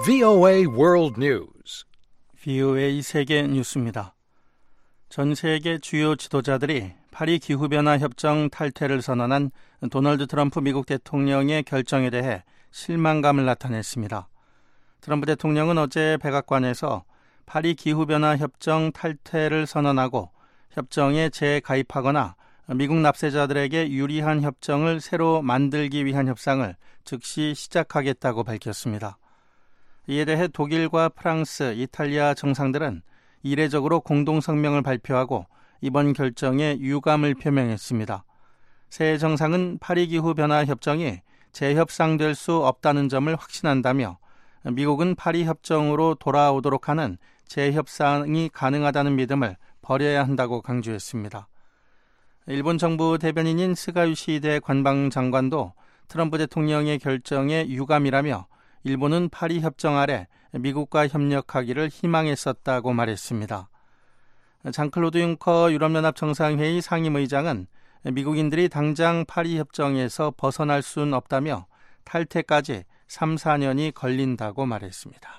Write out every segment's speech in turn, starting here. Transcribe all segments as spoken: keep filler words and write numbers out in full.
브이오에이 World News. 브이오에이 세계 뉴스입니다. 전 세계 주요 지도자들이 파리 기후변화 협정 탈퇴를 선언한 도널드 트럼프 미국 대통령의 결정에 대해 실망감을 나타냈습니다. 트럼프 대통령은 어제 백악관에서 파리 기후변화 협정 탈퇴를 선언하고 협정에 재가입하거나 미국 납세자들에게 유리한 협정을 새로 만들기 위한 협상을 즉시 시작하겠다고 밝혔습니다. 이에 대해 독일과 프랑스, 이탈리아 정상들은 이례적으로 공동성명을 발표하고 이번 결정에 유감을 표명했습니다. 새 정상은 파리 기후변화 협정이 재협상될 수 없다는 점을 확신한다며 미국은 파리 협정으로 돌아오도록 하는 재협상이 가능하다는 믿음을 버려야 한다고 강조했습니다. 일본 정부 대변인인 스가 요시히데 관방장관도 트럼프 대통령의 결정에 유감이라며 일본은 파리 협정 아래 미국과 협력하기를 희망했었다고 말했습니다. 장클로드 융커 유럽연합 정상회의 상임의장은 미국인들이 당장 파리 협정에서 벗어날 수는 없다며 탈퇴까지 삼, 사 년이 걸린다고 말했습니다.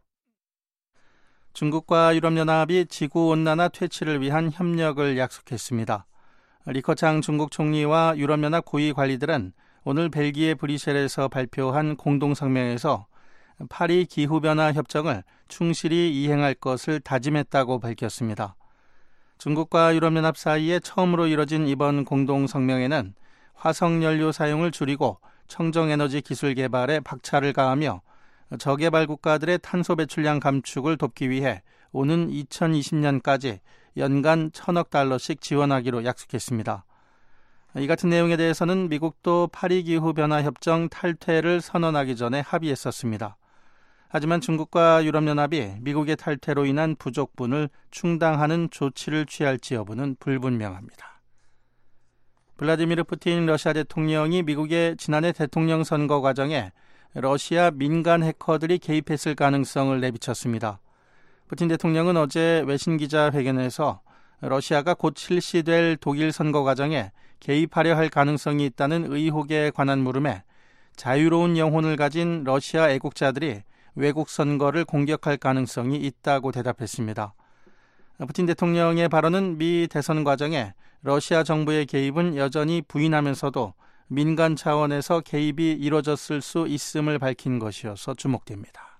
중국과 유럽연합이 지구온난화 퇴치를 위한 협력을 약속했습니다. 리커창 중국 총리와 유럽연합 고위 관리들은 오늘 벨기에 브뤼셀에서 발표한 공동성명에서 파리 기후변화 협정을 충실히 이행할 것을 다짐했다고 밝혔습니다. 중국과 유럽연합 사이에 처음으로 이뤄진 이번 공동성명에는 화석연료 사용을 줄이고 청정에너지 기술 개발에 박차를 가하며 저개발 국가들의 탄소 배출량 감축을 돕기 위해 오는 이천이십 년까지 연간 천억 달러씩 지원하기로 약속했습니다. 이 같은 내용에 대해서는 미국도 파리 기후변화 협정 탈퇴를 선언하기 전에 합의했었습니다. 하지만 중국과 유럽연합이 미국의 탈퇴로 인한 부족분을 충당하는 조치를 취할지 여부는 불분명합니다. 블라디미르 푸틴 러시아 대통령이 미국의 지난해 대통령 선거 과정에 러시아 민간 해커들이 개입했을 가능성을 내비쳤습니다. 푸틴 대통령은 어제 외신 기자회견에서 러시아가 곧 실시될 독일 선거 과정에 개입하려 할 가능성이 있다는 의혹에 관한 물음에 자유로운 영혼을 가진 러시아 애국자들이 외국 선거를 공격할 가능성이 있다고 대답했습니다. 푸틴 대통령의 발언은 미 대선 과정에 러시아 정부의 개입은 여전히 부인하면서도 민간 차원에서 개입이 이뤄졌을 수 있음을 밝힌 것이어서 주목됩니다.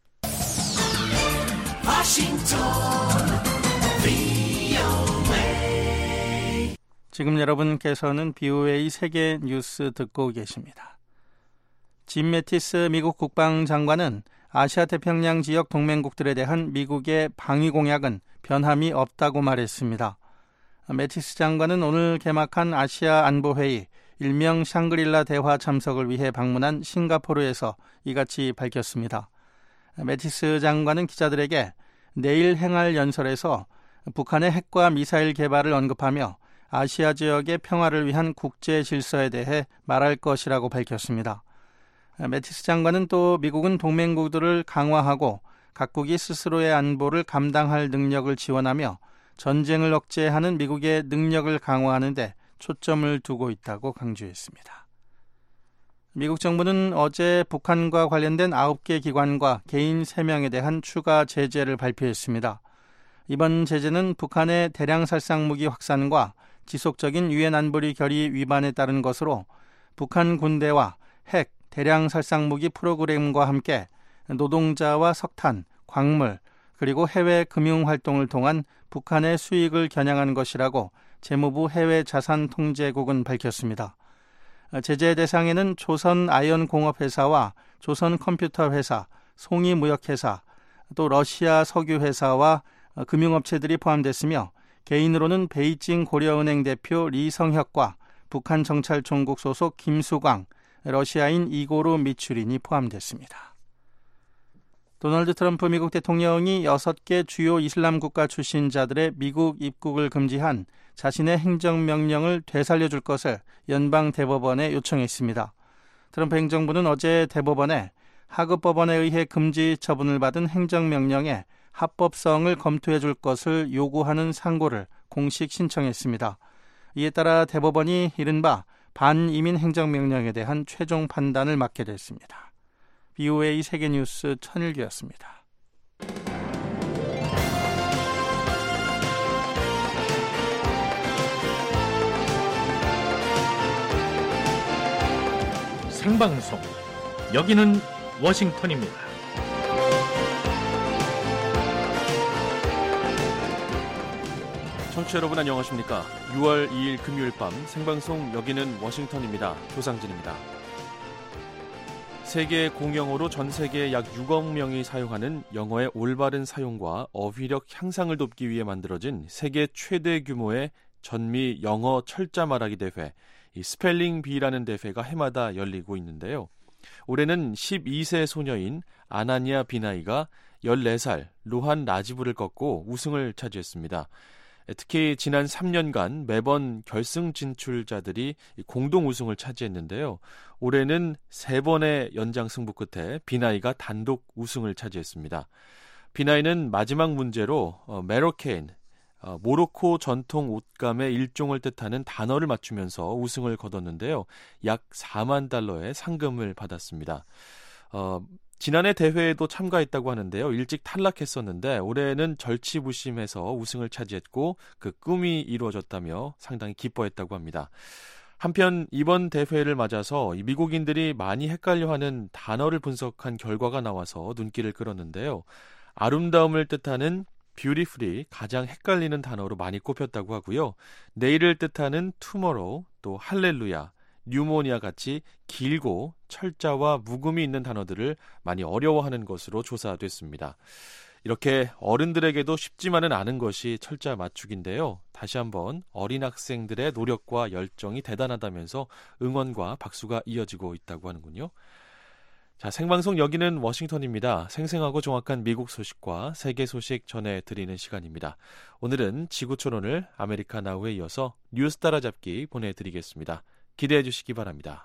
워싱턴 브이오에이. 지금 여러분께서는 브이오에이 세계 뉴스 듣고 계십니다. 짐 매티스 미국 국방장관은 아시아 태평양 지역 동맹국들에 대한 미국의 방위 공약은 변함이 없다고 말했습니다. 매티스 장관은 오늘 개막한 아시아 안보회의 일명 샹그릴라 대화 참석을 위해 방문한 싱가포르에서 이같이 밝혔습니다. 매티스 장관은 기자들에게 내일 행할 연설에서 북한의 핵과 미사일 개발을 언급하며 아시아 지역의 평화를 위한 국제 질서에 대해 말할 것이라고 밝혔습니다. 매티스 장관은 또 미국은 동맹국들을 강화하고 각국이 스스로의 안보를 감당할 능력을 지원하며 전쟁을 억제하는 미국의 능력을 강화하는 데 초점을 두고 있다고 강조했습니다. 미국 정부는 어제 북한과 관련된 아홉 개 기관과 개인 세 명에 대한 추가 제재를 발표했습니다. 이번 제재는 북한의 대량 살상무기 확산과 지속적인 유엔 안보리 결의 위반에 따른 것으로 북한 군대와 핵, 대량 살상무기 프로그램과 함께 노동자와 석탄, 광물, 그리고 해외 금융활동을 통한 북한의 수익을 겨냥한 것이라고 재무부 해외자산통제국은 밝혔습니다. 제재 대상에는 조선 아이언공업회사와 조선 컴퓨터회사, 송이무역회사, 또 러시아 석유회사와 금융업체들이 포함됐으며 개인으로는 베이징 고려은행 대표 리성혁과 북한 정찰총국 소속 김수광, 러시아인 이고르 미추린이 포함됐습니다. 도널드 트럼프 미국 대통령이 여섯 개 주요 이슬람 국가 출신 자들의 미국 입국을 금지한 자신의 행정명령을 되살려줄 것을 연방 대법원에 요청했습니다. 트럼프 행정부는 어제 대법원에 하급 법원에 의해 금지 처분을 받은 행정명령에 합법성을 검토해줄 것을 요구하는 상고를 공식 신청했습니다. 이에 따라 대법원이 이른바 반이민 행정명령에 대한 최종 판단을 맡게 됐습니다. 비오에이 세계뉴스 천일규였습니다. 생방송 여기는 워싱턴입니다. 청취자 여러분 안녕하십니까? 유월 이일 금요일 밤 생방송 여기는 워싱턴입니다. 조상진입니다. 세계 공용어로 전 세계 약 육억 명이 사용하는 영어의 올바른 사용과 어휘력 향상을 돕기 위해 만들어진 세계 최대 규모의 전미 영어 철자 말하기 대회, 이 스펠링 비라는 대회가 해마다 열리고 있는데요. 올해는 십이 세 소녀인 아나니아 비나이가 열네 살 루한 라지브를 꺾고 우승을 차지했습니다. 특히 지난 삼 년간 매번 결승 진출자들이 공동 우승을 차지했는데요. 올해는 세 번의 연장 승부 끝에 비나이가 단독 우승을 차지했습니다. 비나이는 마지막 문제로 어, 메로케인, 어, 모로코 전통 옷감의 일종을 뜻하는 단어를 맞추면서 우승을 거뒀는데요. 약 사만 달러의 상금을 받았습니다. 어, 지난해 대회에도 참가했다고 하는데요. 일찍 탈락했었는데 올해는 절치부심해서 우승을 차지했고 그 꿈이 이루어졌다며 상당히 기뻐했다고 합니다. 한편 이번 대회를 맞아서 미국인들이 많이 헷갈려하는 단어를 분석한 결과가 나와서 눈길을 끌었는데요. 아름다움을 뜻하는 beautifully 가장 헷갈리는 단어로 많이 꼽혔다고 하고요. 내일을 뜻하는 tomorrow, 또 할렐루야, 뉴모니아 같이 길고 철자와 묵음이 있는 단어들을 많이 어려워하는 것으로 조사됐습니다. 이렇게 어른들에게도 쉽지만은 않은 것이 철자 맞추기인데요. 다시 한번 어린 학생들의 노력과 열정이 대단하다면서 응원과 박수가 이어지고 있다고 하는군요. 자, 생방송 여기는 워싱턴입니다. 생생하고 정확한 미국 소식과 세계 소식 전해드리는 시간입니다. 오늘은 지구촌오늘 아메리카 나우에 이어서 뉴스 따라잡기 보내드리겠습니다. 기대해 주시기 바랍니다.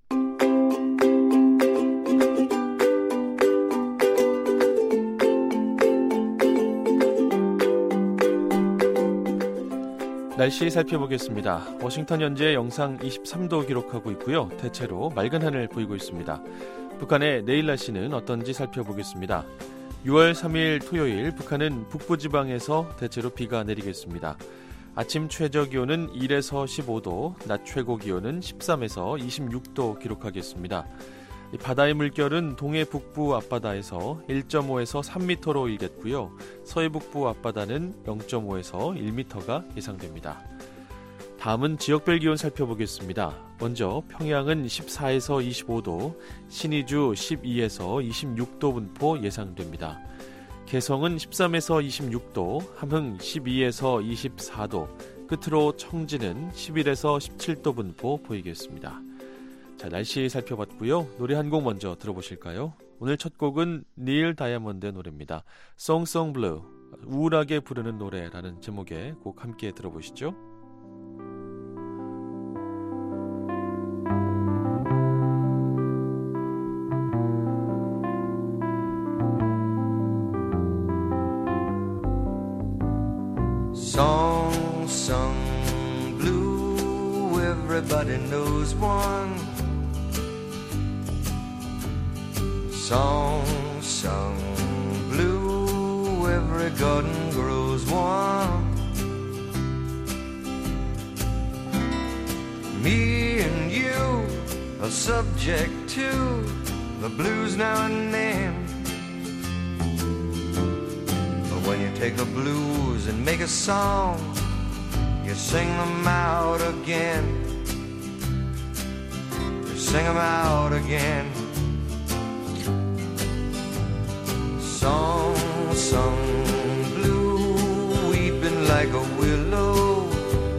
날씨 살펴보겠습니다. 워싱턴 현재 영상 이십삼 도 기록하고 있고요. 대체로 맑은 하늘 보이고 있습니다. 북한의 내일 날씨는 어떤지 살펴보겠습니다. 유월 삼일 토요일 북한은 북부지방에서 대체로 비가 내리겠습니다. 아침 최저기온은 일에서 십오 도, 낮 최고기온은 십삼에서 이십육 도 기록하겠습니다. 바다의 물결은 동해 북부 앞바다에서 일 점 오에서 삼 미터로 일겠고요. 서해 북부 앞바다는 영 점 오에서 일 미터가 예상됩니다. 다음은 지역별 기온 살펴보겠습니다. 먼저 평양은 십사에서 이십오 도, 신의주 십이에서 이십육 도 분포 예상됩니다. 개성은 십삼에서 이십육 도, 함흥 십이에서 이십사 도, 끝으로 청진은 십일에서 십칠 도 분포 보이겠습니다. 자, 날씨 살펴봤고요. 노래 한 곡 먼저 들어보실까요? 오늘 첫 곡은 닐 다이아몬드의 노래입니다. Song Song Blue, 우울하게 부르는 노래라는 제목의 곡 함께 들어보시죠. Song sung blue, everybody knows one. Song sung blue, every garden grows one. Me and you are subject to the blues now and then. When you take the blues and make a song, you sing them out again. You sing them out again. Song sung blue, weeping like a willow.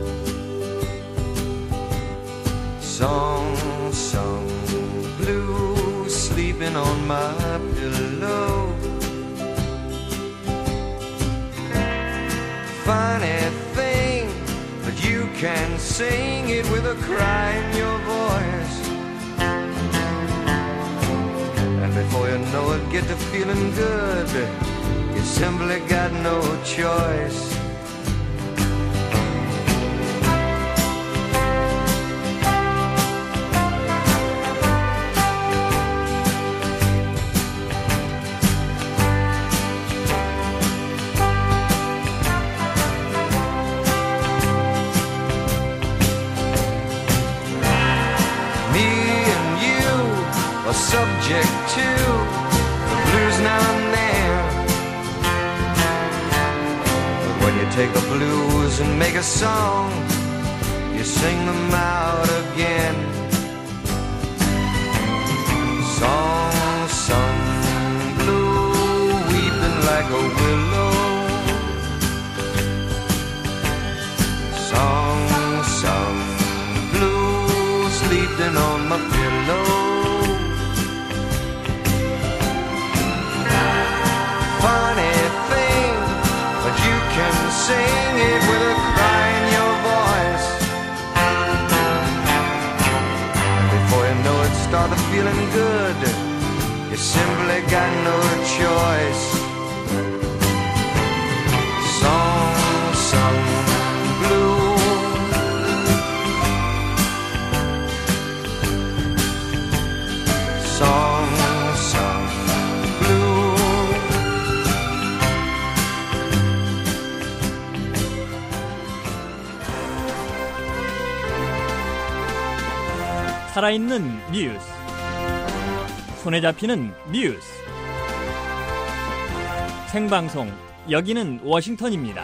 Song sung blue, sleeping on my pillow. Funny thing that you can sing it with a cry in your voice, and before you know it, get to feeling good. You simply got no choice. or subject to the blues now and then. But when you take the blues and make a song, you sing them out again. Song sung blue, weeping like a willow. Song sung blue, sleeping on my pillow. Funny thing, but you can sing it with a cry in your voice. And before you know it, start feeling good. You simply got no choice. Song sung blue. Song sung blue. 살아있는 뉴스, 손에 잡히는 뉴스, 생방송, 여기는 워싱턴입니다.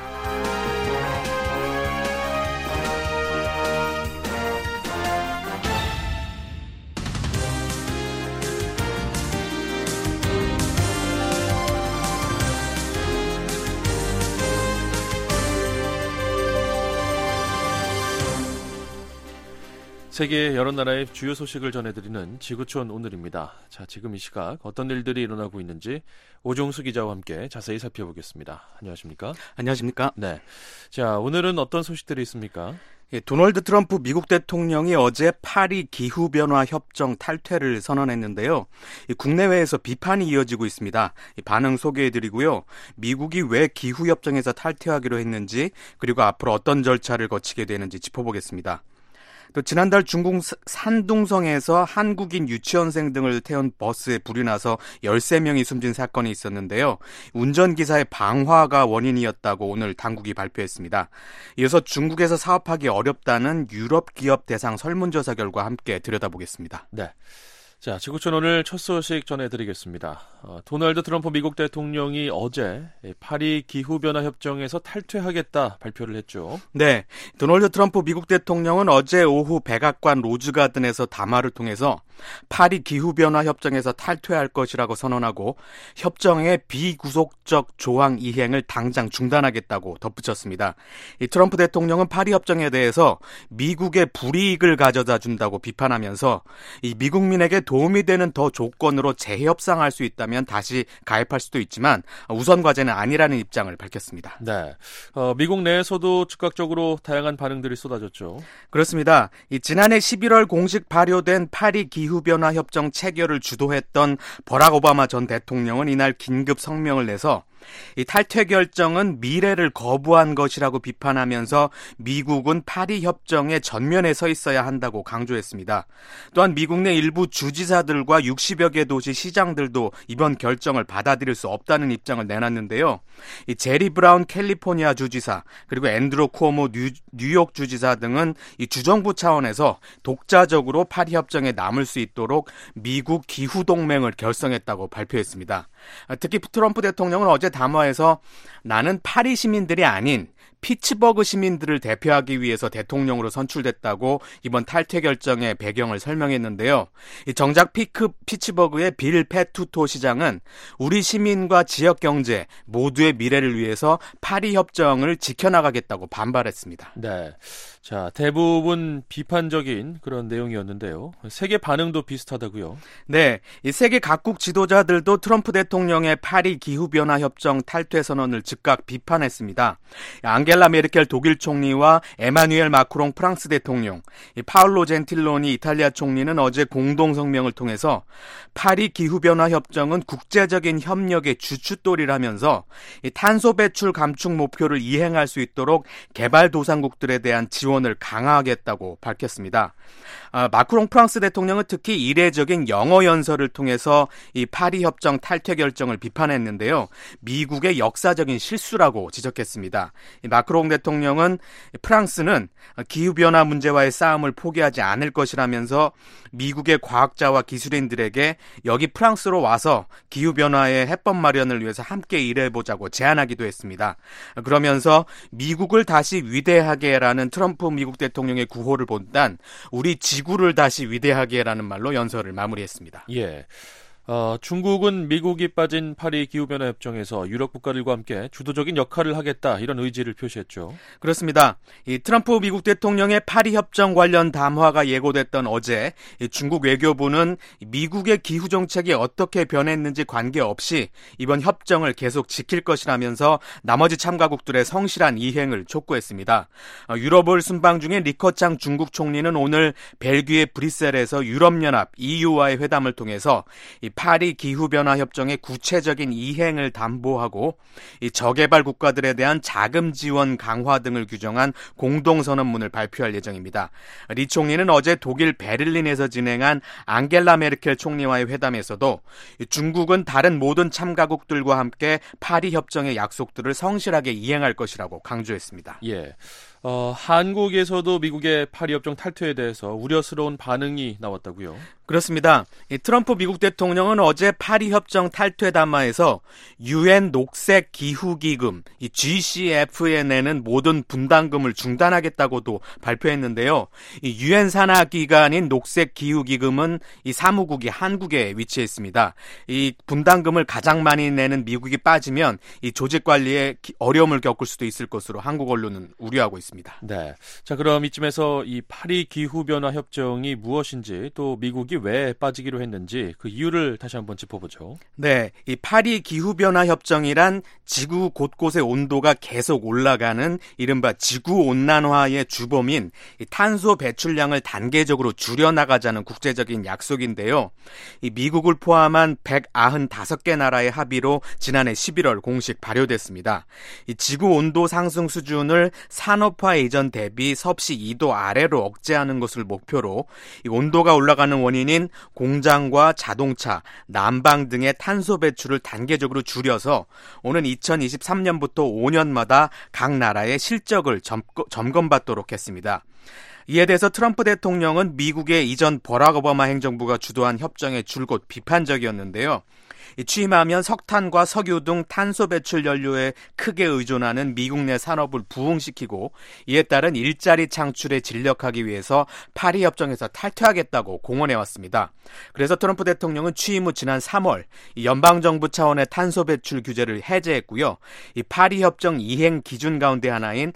세계 여러 나라의 주요 소식을 전해드리는 지구촌 오늘입니다. 자, 지금 이 시각 어떤 일들이 일어나고 있는지 오종수 기자와 함께 자세히 살펴보겠습니다. 안녕하십니까? 안녕하십니까? 네. 자, 오늘은 어떤 소식들이 있습니까? 예, 도널드 트럼프 미국 대통령이 어제 파리 기후변화 협정 탈퇴를 선언했는데요. 이 국내외에서 비판이 이어지고 있습니다. 이 반응 소개해드리고요. 미국이 왜 기후협정에서 탈퇴하기로 했는지, 그리고 앞으로 어떤 절차를 거치게 되는지 짚어보겠습니다. 또 지난달 중국 산둥성에서 한국인 유치원생 등을 태운 버스에 불이 나서 열세 명이 숨진 사건이 있었는데요. 운전기사의 방화가 원인이었다고 오늘 당국이 발표했습니다. 이어서 중국에서 사업하기 어렵다는 유럽 기업 대상 설문조사 결과 함께 들여다보겠습니다. 네. 자, 지구촌 오늘 첫 소식 전해드리겠습니다. 어, 도널드 트럼프 미국 대통령이 어제 파리 기후변화 협정에서 탈퇴하겠다 발표를 했죠. 네, 도널드 트럼프 미국 대통령은 어제 오후 백악관 로즈가든에서 담화를 통해서 파리 기후변화 협정에서 탈퇴할 것이라고 선언하고 협정의 비구속적 조항 이행을 당장 중단하겠다고 덧붙였습니다. 이 트럼프 대통령은 파리 협정에 대해서 미국의 불이익을 가져다 준다고 비판하면서 이 미국민에게 도움이 되는 더 조건으로 재협상할 수 있다면 다시 가입할 수도 있지만 우선 과제는 아니라는 입장을 밝혔습니다. 네, 어, 미국 내에서도 즉각적으로 다양한 반응들이 쏟아졌죠. 그렇습니다. 이 지난해 십일월 공식 발효된 파리 기후변화 협정 체결을 주도했던 버락 오바마 전 대통령은 이날 긴급 성명을 내서 이 탈퇴 결정은 미래를 거부한 것이라고 비판하면서 미국은 파리 협정의 전면에 서 있어야 한다고 강조했습니다. 또한 미국 내 일부 주지사들과 육십여 개 도시 시장들도 이번 결정을 받아들일 수 없다는 입장을 내놨는데요. 이 제리 브라운 캘리포니아 주지사, 그리고 앤드루 쿠오모 뉴, 뉴욕 주지사 등은 이 주정부 차원에서 독자적으로 파리 협정에 남을 수 있도록 미국 기후동맹을 결성했다고 발표했습니다. 특히 트럼프 대통령은 어제 담화에서 나는 파리 시민들이 아닌 피츠버그 시민들을 대표하기 위해서 대통령으로 선출됐다고 이번 탈퇴 결정의 배경을 설명했는데요. 정작 피크, 피츠버그의 빌 페투토 시장은 우리 시민과 지역 경제 모두의 미래를 위해서 파리 협정을 지켜나가겠다고 반발했습니다. 네, 자, 대부분 비판적인 그런 내용이었는데요. 세계 반응도 비슷하다고요? 네, 이 세계 각국 지도자들도 트럼프 대통령의 파리 기후변화 협정 탈퇴 선언을 즉각 비판했습니다. 앙겔라 메르켈 독일 총리와 에마누엘 마크롱 프랑스 대통령, 이 파울로 젠틸로니 이탈리아 총리는 어제 공동 성명을 통해서 파리 기후변화 협정은 국제적인 협력의 주춧돌이라면서 이 탄소 배출 감축 목표를 이행할 수 있도록 개발도상국들에 대한 지원 지원을 강화하겠다고 밝혔습니다. 아, 마크롱 프랑스 대통령은 특히 이례적인 영어 연설을 통해서 이 파리 협정 탈퇴 결정을 비판했는데요. 미국의 역사적인 실수라고 지적했습니다. 마크롱 대통령은 프랑스는 기후변화 문제와의 싸움을 포기하지 않을 것이라면서 미국의 과학자와 기술인들에게 여기 프랑스로 와서 기후변화의 해법 마련을 위해서 함께 일해보자고 제안하기도 했습니다. 그러면서 미국을 다시 위대하게라는 트럼프 미국 대통령의 구호를 본단 우리 지구를 다시 위대하게라는 말로 연설을 마무리했습니다. 예. 어, 중국은 미국이 빠진 파리 기후변화 협정에서 유럽 국가들과 함께 주도적인 역할을 하겠다 이런 의지를 표시했죠. 그렇습니다. 이 트럼프 미국 대통령의 파리 협정 관련 담화가 예고됐던 어제 이 중국 외교부는 미국의 기후 정책이 어떻게 변했는지 관계없이 이번 협정을 계속 지킬 것이라면서 나머지 참가국들의 성실한 이행을 촉구했습니다. 어, 유럽을 순방 중인 리커창 중국 총리는 오늘 벨기에 브뤼셀에서 유럽연합 이유와의 회담을 통해서 이 파리 기후변화 협정의 구체적인 이행을 담보하고 이 저개발 국가들에 대한 자금 지원 강화 등을 규정한 공동선언문을 발표할 예정입니다. 리 총리는 어제 독일 베를린에서 진행한 앙겔라 메르켈 총리와의 회담에서도 중국은 다른 모든 참가국들과 함께 파리 협정의 약속들을 성실하게 이행할 것이라고 강조했습니다. 예. 어, 한국에서도 미국의 파리 협정 탈퇴에 대해서 우려스러운 반응이 나왔다고요? 그렇습니다. 이 트럼프 미국 대통령은 어제 파리 협정 탈퇴 담화에서 유엔 녹색 기후 기금 이 지씨에프에 내는 모든 분담금을 중단하겠다고도 발표했는데요. 이 유엔 산하 기관인 녹색 기후 기금은 이 사무국이 한국에 위치해 있습니다. 이 분담금을 가장 많이 내는 미국이 빠지면 이 조직 관리에 어려움을 겪을 수도 있을 것으로 한국 언론은 우려하고 있습니다. 네. 자, 그럼 이쯤에서 이 파리 기후변화 협정이 무엇인지 또 미국이 왜 빠지기로 했는지 그 이유를 다시 한번 짚어보죠. 네. 이 파리 기후변화 협정이란 지구 곳곳의 온도가 계속 올라가는 이른바 지구온난화의 주범인 이 탄소 배출량을 단계적으로 줄여나가자는 국제적인 약속인데요. 이 미국을 포함한 백구십오 개 나라의 합의로 지난해 십일월 공식 발효됐습니다. 이 지구 온도 상승 수준을 산업 화 이전 대비 섭씨 이 도 아래로 억제하는 것을 목표로 이 온도가 올라가는 원인인 공장과 자동차, 난방 등의 탄소 배출을 단계적으로 줄여서 오는 이천이십삼 년부터 오 년마다 각 나라의 실적을 점검받도록 했습니다. 이에 대해서 트럼프 대통령은 미국의 이전 버락 오바마 행정부가 주도한 협정에 줄곧 비판적이었는데요. 취임하면 석탄과 석유 등 탄소 배출 연료에 크게 의존하는 미국 내 산업을 부흥시키고 이에 따른 일자리 창출에 진력하기 위해서 파리 협정에서 탈퇴하겠다고 공언해왔습니다. 그래서 트럼프 대통령은 취임 후 지난 삼월 연방정부 차원의 탄소 배출 규제를 해제했고요. 이 파리 협정 이행 기준 가운데 하나인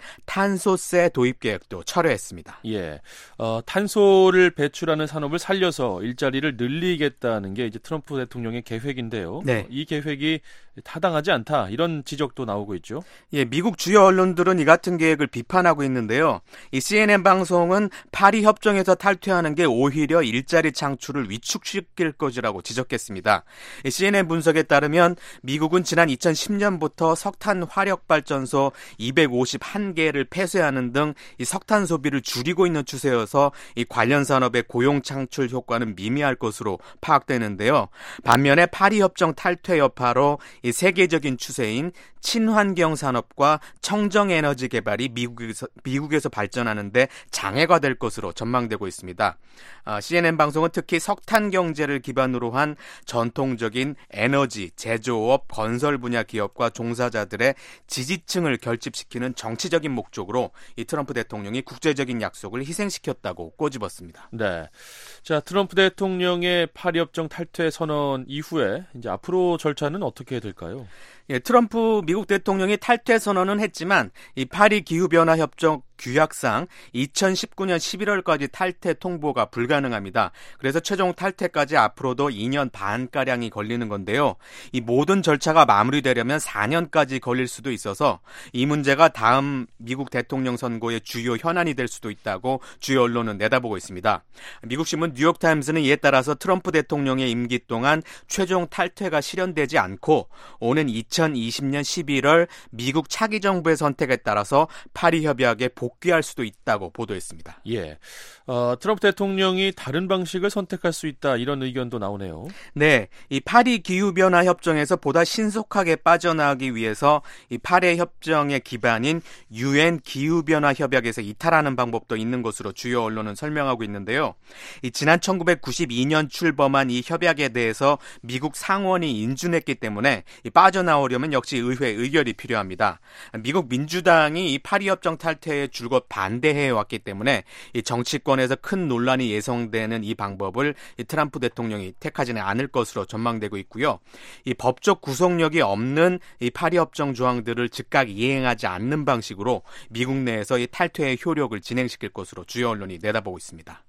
탄소세 도입 계획도 철회했습니다. 예, 어, 탄소를 배출하는 산업을 살려서 일자리를 늘리겠다는 게 이제 트럼프 대통령의 계획인데요. 네. 이 계획이 타당하지 않다 이런 지적도 나오고 있죠. 예, 미국 주요 언론들은 이 같은 계획을 비판하고 있는데요. 이 씨엔엔 방송은 파리 협정에서 탈퇴하는 게 오히려 일자리 창출을 위축시킬 것이라고 지적했습니다. 이 씨엔엔 분석에 따르면 미국은 지난 이천십 년부터 석탄 화력 발전소 이백오십일 개를 폐쇄하는 등 이 석탄 소비를 줄이고 있는 추세여서 이 관련 산업의 고용 창출 효과는 미미할 것으로 파악되는데요. 반면에 파리 협정 탈퇴 여파로 이 세계적인 추세인 친환경 산업과 청정 에너지 개발이 미국에서, 미국에서 발전하는데 장애가 될 것으로 전망되고 있습니다. 아, 씨엔엔 방송은 특히 석탄 경제를 기반으로 한 전통적인 에너지, 제조업, 건설 분야 기업과 종사자들의 지지층을 결집시키는 정치적인 목적으로 이 트럼프 대통령이 국제적인 약속을 희생시켰다고 꼬집었습니다. 네. 자, 트럼프 대통령의 파리 협정 탈퇴 선언 이후에 이제 앞으로 절차는 어떻게 될까요? 예, 트럼프 미국 대통령이 탈퇴 선언은 했지만 이 파리 기후변화 협정 규약상 이천십구 년 십일월까지 탈퇴 통보가 불가능합니다. 그래서 최종 탈퇴까지 앞으로도 이 년 반가량이 걸리는 건데요. 이 모든 절차가 마무리되려면 사 년까지 걸릴 수도 있어서 이 문제가 다음 미국 대통령 선거의 주요 현안이 될 수도 있다고 주요 언론은 내다보고 있습니다. 미국 신문 뉴욕타임스는 이에 따라서 트럼프 대통령의 임기 동안 최종 탈퇴가 실현되지 않고 오는 이천 이천이십 년 십일월 미국 차기 정부의 선택에 따라서 파리 협약에 복귀할 수도 있다고 보도했습니다. 예, 어, 트럼프 대통령이 다른 방식을 선택할 수 있다 이런 의견도 나오네요. 네, 이 파리 기후변화 협정에서 보다 신속하게 빠져나가기 위해서 이 파리 협정의 기반인 유엔 기후변화 협약에서 이탈하는 방법도 있는 것으로 주요 언론은 설명하고 있는데요. 이 지난 천구백구십이 년 출범한 이 협약에 대해서 미국 상원이 인준했기 때문에 이 빠져나오려면 역시 의회 의결이 필요합니다. 미국 민주당이 이 파리 협정 탈퇴에 줄곧 반대해 왔기 때문에 이 정치권에서 큰 논란이 예상되는 이 방법을 이 트럼프 대통령이 택하지는 않을 것으로 전망되고 있고요. 이 법적 구속력이 없는 이 파리 협정 조항들을 즉각 이행하지 않는 방식으로 미국 내에서 이 탈퇴의 효력을 진행시킬 것으로 주요 언론이 내다보고 있습니다.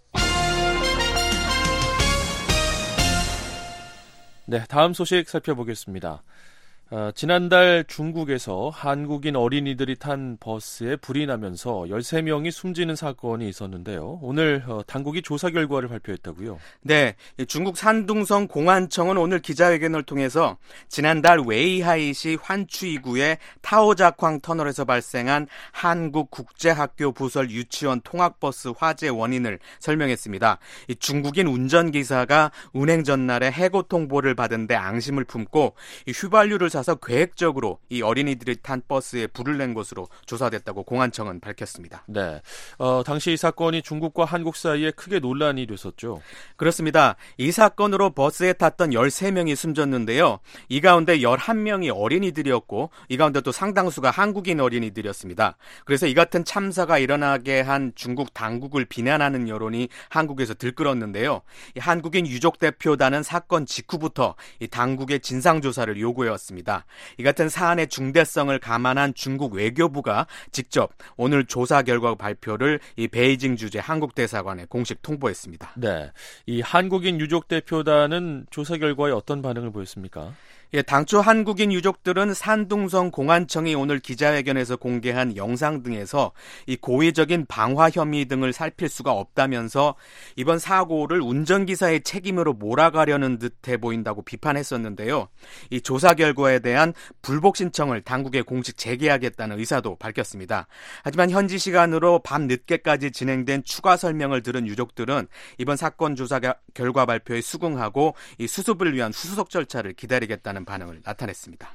네, 다음 소식 살펴보겠습니다. 어, 지난달 중국에서 한국인 어린이들이 탄 버스에 불이 나면서 열세 명이 숨지는 사건이 있었는데요. 오늘 어, 당국이 조사 결과를 발표했다고요? 네, 중국 산둥성 공안청은 오늘 기자회견을 통해서 지난달 웨이하이시 환추이구의 타오자쾅 터널에서 발생한 한국 국제학교 부설 유치원 통학버스 화재 원인을 설명했습니다. 이 중국인 운전기사가 운행 전날에 해고 통보를 받은 데 앙심을 품고 이 휘발유를 사서 계획적으로 이 어린이들이 탄 버스에 불을 낸 것으로 조사됐다고 공안청은 밝혔습니다. 네, 어, 당시 이 사건이 중국과 한국 사이에 크게 논란이 됐었죠. 그렇습니다. 이 사건으로 버스에 탔던 열세 명이 숨졌는데요. 이 가운데 열한 명이 어린이들이었고 이 가운데 또 상당수가 한국인 어린이들이었습니다. 그래서 이 같은 참사가 일어나게 한 중국 당국을 비난하는 여론이 한국에서 들끓었는데요. 이 한국인 유족 대표단은 사건 직후부터 이 당국의 진상조사를 요구해왔습니다. 이 같은 사안의 중대성을 감안한 중국 외교부가 직접 오늘 조사 결과 발표를 이 베이징 주재 한국 대사관에 공식 통보했습니다. 네, 이 한국인 유족 대표단은 조사 결과에 어떤 반응을 보였습니까? 예, 당초 한국인 유족들은 산둥성 공안청이 오늘 기자회견에서 공개한 영상 등에서 이 고의적인 방화 혐의 등을 살필 수가 없다면서 이번 사고를 운전기사의 책임으로 몰아가려는 듯해 보인다고 비판했었는데요. 이 조사 결과에 대한 불복 신청을 당국에 공식 제기하겠다는 의사도 밝혔습니다. 하지만 현지 시간으로 밤 늦게까지 진행된 추가 설명을 들은 유족들은 이번 사건 조사 결과 발표에 수긍하고 이 수습을 위한 후속 절차를 기다리겠다는 반응을 나타냈습니다.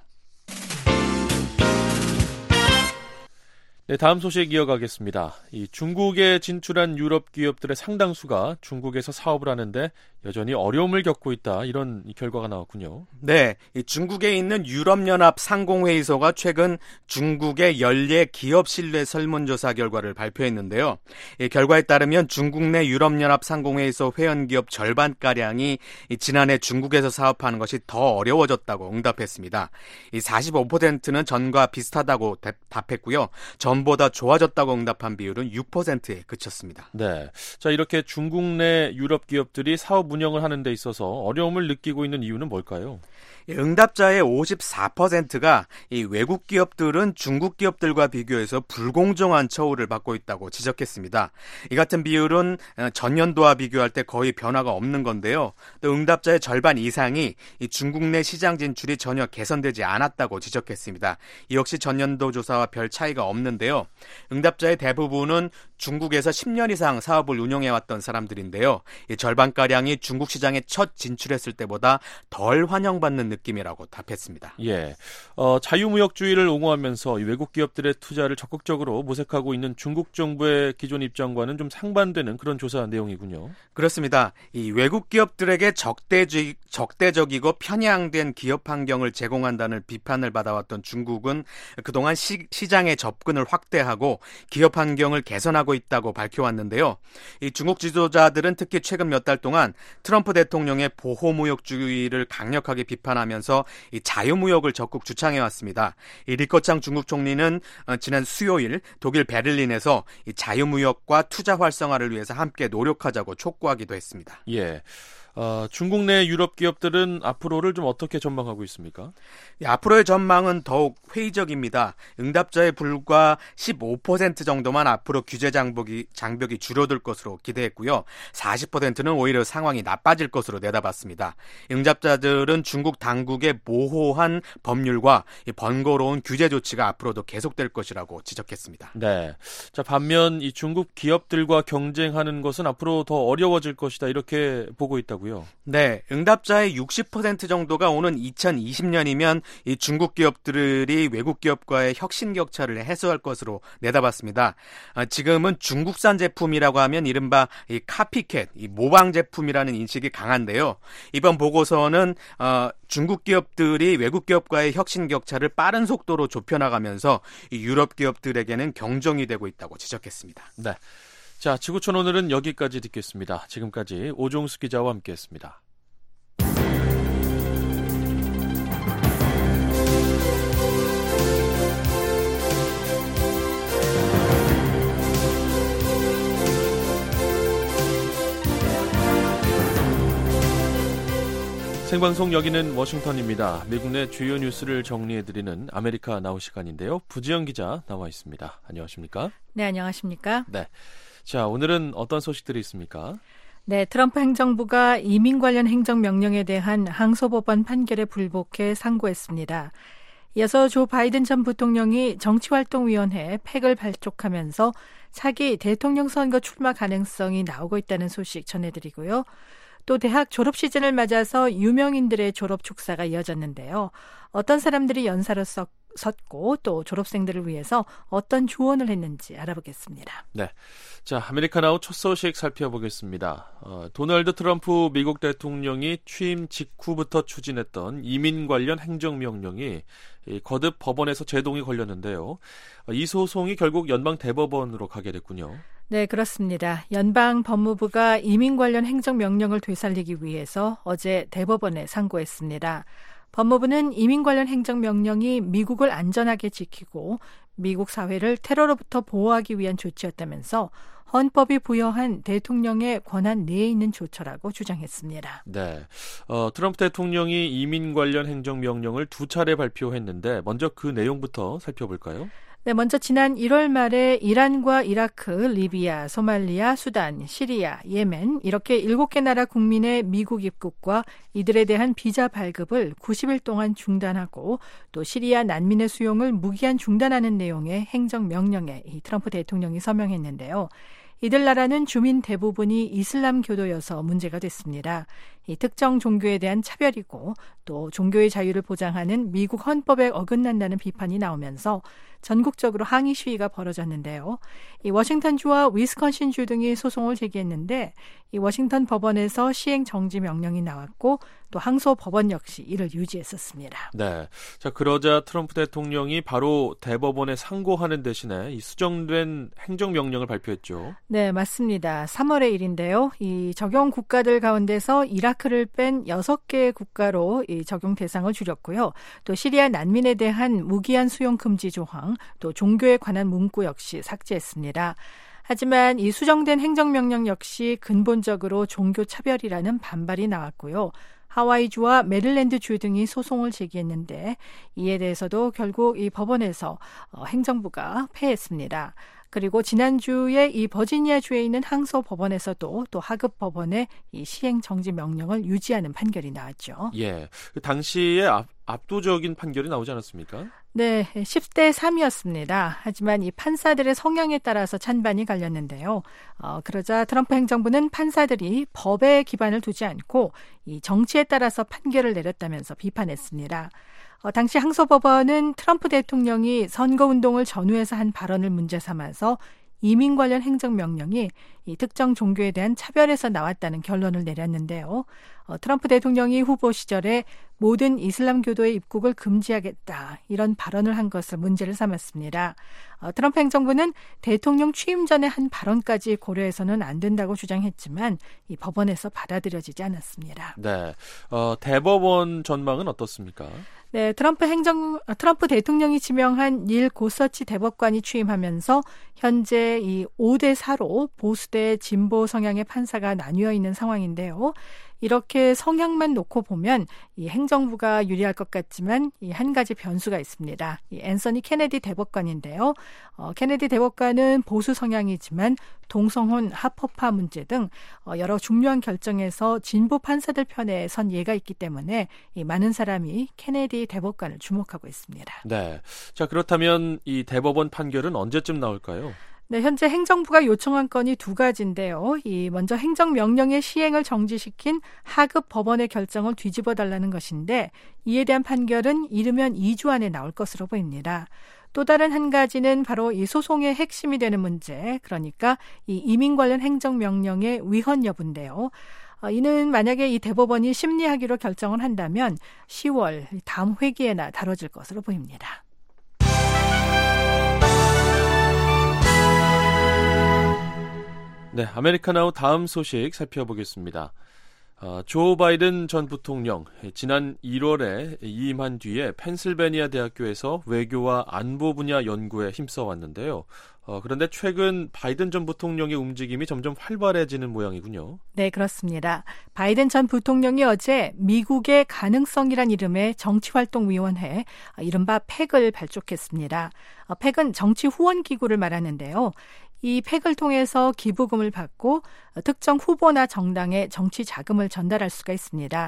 네, 다음 소식 이어가겠습니다. 이 중국에 진출한 유럽 기업들의 상당수가 중국에서 사업을 하는데 여전히 어려움을 겪고 있다. 이런 결과가 나왔군요. 네, 이 중국에 있는 유럽연합 상공회의소가 최근 중국의 연례 기업 신뢰 설문조사 결과를 발표했는데요. 이 결과에 따르면 중국 내 유럽연합 상공회의소 회원기업 절반가량이 이 지난해 중국에서 사업하는 것이 더 어려워졌다고 응답했습니다. 이 사십오 퍼센트는 전과 비슷하다고 대, 답했고요. 전보다 좋아졌다고 응답한 비율은 육 퍼센트에 그쳤습니다. 네, 자 이렇게 중국 내 유럽 기업들이 사업 운영을 하는 데 있어서 어려움을 느끼고 있는 이유는 뭘까요? 응답자의 오십사 퍼센트가 이 외국 기업들은 중국 기업들과 비교해서 불공정한 처우를 받고 있다고 지적했습니다. 이 같은 비율은 전년도와 비교할 때 거의 변화가 없는 건데요. 또 응답자의 절반 이상이 이 중국 내 시장 진출이 전혀 개선되지 않았다고 지적했습니다. 이 역시 전년도 조사와 별 차이가 없는데요. 응답자의 대부분은 중국에서 십 년 이상 사업을 운영해왔던 사람들인데요. 이 절반가량이 중국 시장에 첫 진출했을 때보다 덜 환영받는 느낌이라고 답했습니다. 예, 어, 자유무역주의를 옹호하면서 외국 기업들의 투자를 적극적으로 모색하고 있는 중국 정부의 기존 입장과는 좀 상반되는 그런 조사 내용이군요. 그렇습니다. 이 외국 기업들에게 적대주의, 적대적이고 편향된 기업 환경을 제공한다는 비판을 받아왔던 중국은 그동안 시, 시장의 접근을 확대하고 기업 환경을 개선하고 있다고 밝혀왔는데요. 이 중국 지도자들은 특히 최근 몇 달 동안 트럼프 대통령의 보호무역주의를 강력하게 비판하면서 이 자유무역을 적극 주창해왔습니다. 이 리커창 중국 총리는 지난 수요일 독일 베를린에서 이 자유무역과 투자 활성화를 위해서 함께 노력하자고 촉구하기도 했습니다. 예. 어, 중국 내 유럽 기업 기업들은 앞으로를 좀 어떻게 전망하고 있습니까? 네, 앞으로의 전망은 더욱 회의적입니다. 응답자의 불과 십오 퍼센트 정도만 앞으로 규제 장벽이, 장벽이 줄어들 것으로 기대했고요. 사십 퍼센트는 오히려 상황이 나빠질 것으로 내다봤습니다. 응답자들은 중국 당국의 모호한 법률과 번거로운 규제 조치가 앞으로도 계속될 것이라고 지적했습니다. 네. 자, 반면 이 중국 기업들과 경쟁하는 것은 앞으로 더 어려워질 것이다 이렇게 보고 있다고요? 네, 응답자의 육십 퍼센트 정도가 오는 이천이십 년이면 이 중국 기업들이 외국 기업과의 혁신 격차를 해소할 것으로 내다봤습니다. 아, 지금은 중국산 제품이라고 하면 이른바 이 카피캣, 이 모방 제품이라는 인식이 강한데요. 이번 보고서는 어, 중국 기업들이 외국 기업과의 혁신 격차를 빠른 속도로 좁혀나가면서 이 유럽 기업들에게는 경종이 되고 있다고 지적했습니다. 네. 자, 지구촌 오늘은 여기까지 듣겠습니다. 지금까지 오종수 기자와 함께했습니다. 생방송 여기는 워싱턴입니다. 미국 내 주요 뉴스를 정리해드리는 아메리카 나우 시간인데요. 부지영 기자 나와 있습니다. 안녕하십니까? 네, 안녕하십니까? 네. 자, 오늘은 어떤 소식들이 있습니까? 네, 트럼프 행정부가 이민 관련 행정명령에 대한 항소법원 판결에 불복해 상고했습니다. 이어서 조 바이든 전 부통령이 정치활동위원회 팩을 발족하면서 차기 대통령 선거 출마 가능성이 나오고 있다는 소식 전해드리고요. 또 대학 졸업 시즌을 맞아서 유명인들의 졸업 축사가 이어졌는데요. 어떤 사람들이 연사로 섰, 섰고 또 졸업생들을 위해서 어떤 조언을 했는지 알아보겠습니다. 네, 자, 아메리카나우 첫 소식 살펴보겠습니다. 어, 도널드 트럼프 미국 대통령이 취임 직후부터 추진했던 이민 관련 행정명령이 이 거듭 법원에서 제동이 걸렸는데요. 어, 이 소송이 결국 연방 대법원으로 가게 됐군요. 네, 그렇습니다. 연방 법무부가 이민 관련 행정명령을 되살리기 위해서 어제 대법원에 상고했습니다. 법무부는 이민 관련 행정명령이 미국을 안전하게 지키고 미국 사회를 테러로부터 보호하기 위한 조치였다면서 헌법이 부여한 대통령의 권한 내에 있는 조처라고 주장했습니다. 네, 어, 트럼프 대통령이 이민 관련 행정명령을 두 차례 발표했는데 먼저 그 내용부터 살펴볼까요? 네, 먼저 지난 일월 말에 이란과 이라크, 리비아, 소말리아, 수단, 시리아, 예멘 이렇게 일곱 개 나라 국민의 미국 입국과 이들에 대한 비자 발급을 구십 일 동안 중단하고 또 시리아 난민의 수용을 무기한 중단하는 내용의 행정명령에 이 트럼프 대통령이 서명했는데요. 이들 나라는 주민 대부분이 이슬람교도여서 문제가 됐습니다. 이 특정 종교에 대한 차별이고 또 종교의 자유를 보장하는 미국 헌법에 어긋난다는 비판이 나오면서 전국적으로 항의 시위가 벌어졌는데요. 이 워싱턴주와 위스콘신주 등이 소송을 제기했는데 이 워싱턴 법원에서 시행 정지 명령이 나왔고 또 항소 법원 역시 이를 유지했었습니다. 네, 자, 그러자 트럼프 대통령이 바로 대법원에 상고하는 대신에 이 수정된 행정명령을 발표했죠. 네, 맞습니다. 삼월의 일인데요. 이 적용 국가들 가운데서 이라크를 뺀 여섯 개의 국가로 이 적용 대상을 줄였고요. 또 시리아 난민에 대한 무기한 수용 금지 조항, 또 종교에 관한 문구 역시 삭제했습니다. 하지만 이 수정된 행정명령 역시 근본적으로 종교 차별이라는 반발이 나왔고요. 하와이주와 메릴랜드주 등이 소송을 제기했는데 이에 대해서도 결국 이 법원에서 어, 행정부가 패했습니다. 그리고 지난주에 이 버지니아주에 있는 항소 법원에서도 또 하급 법원의 이 시행 정지 명령을 유지하는 판결이 나왔죠. 예, 그 당시에 압, 압도적인 판결이 나오지 않았습니까? 네, 십 대 삼이었습니다. 하지만 이 판사들의 성향에 따라서 찬반이 갈렸는데요. 어, 그러자 트럼프 행정부는 판사들이 법에 기반을 두지 않고 이 정치에 따라서 판결을 내렸다면서 비판했습니다. 어, 당시 항소법원은 트럼프 대통령이 선거운동을 전후해서 한 발언을 문제 삼아서 이민 관련 행정명령이 이 특정 종교에 대한 차별에서 나왔다는 결론을 내렸는데요. 어, 트럼프 대통령이 후보 시절에 모든 이슬람교도의 입국을 금지하겠다 이런 발언을 한 것을 문제를 삼았습니다. 어, 트럼프 행정부는 대통령 취임 전에 한 발언까지 고려해서는 안 된다고 주장했지만 이 법원에서 받아들여지지 않았습니다. 네, 어, 대법원 전망은 어떻습니까? 네, 트럼프 행정 트럼프 대통령이 지명한 닐 고서치 대법관이 취임하면서 현재 이 오 대 사로 보수 대 진보 성향의 판사가 나뉘어 있는 상황인데요. 이렇게 성향만 놓고 보면 이 행정부가 유리할 것 같지만 이 한 가지 변수가 있습니다. 이 앤서니 케네디 대법관인데요. 어, 케네디 대법관은 보수 성향이지만 동성혼, 합법화 문제 등 어, 여러 중요한 결정에서 진보 판사들 편에 선 예가 있기 때문에 이 많은 사람이 케네디 대법관을 주목하고 있습니다. 네. 자, 그렇다면 이 대법원 판결은 언제쯤 나올까요? 네, 현재 행정부가 요청한 건이 두 가지인데요. 이 먼저 행정명령의 시행을 정지시킨 하급 법원의 결정을 뒤집어 달라는 것인데 이에 대한 판결은 이르면 이 주 안에 나올 것으로 보입니다. 또 다른 한 가지는 바로 이 소송의 핵심이 되는 문제, 그러니까 이 이민 관련 행정명령의 위헌 여부인데요. 어, 이는 만약에 이 대법원이 심리하기로 결정을 한다면 시월 다음 회기에나 다뤄질 것으로 보입니다. 네, 아메리카나우 다음 소식 살펴보겠습니다. 어, 조 바이든 전 부통령 지난 일월에 이임한 뒤에 펜실베니아 대학교에서 외교와 안보 분야 연구에 힘써왔는데요. 어, 그런데 최근 바이든 전 부통령의 움직임이 점점 활발해지는 모양이군요. 네, 그렇습니다. 바이든 전 부통령이 어제 미국의 가능성이란 이름의 정치활동위원회, 이른바 팩을 발족했습니다. 어, 팩은 정치 후원 기구를 말하는데요. 이 팩을 통해서 기부금을 받고 특정 후보나 정당에 정치 자금을 전달할 수가 있습니다.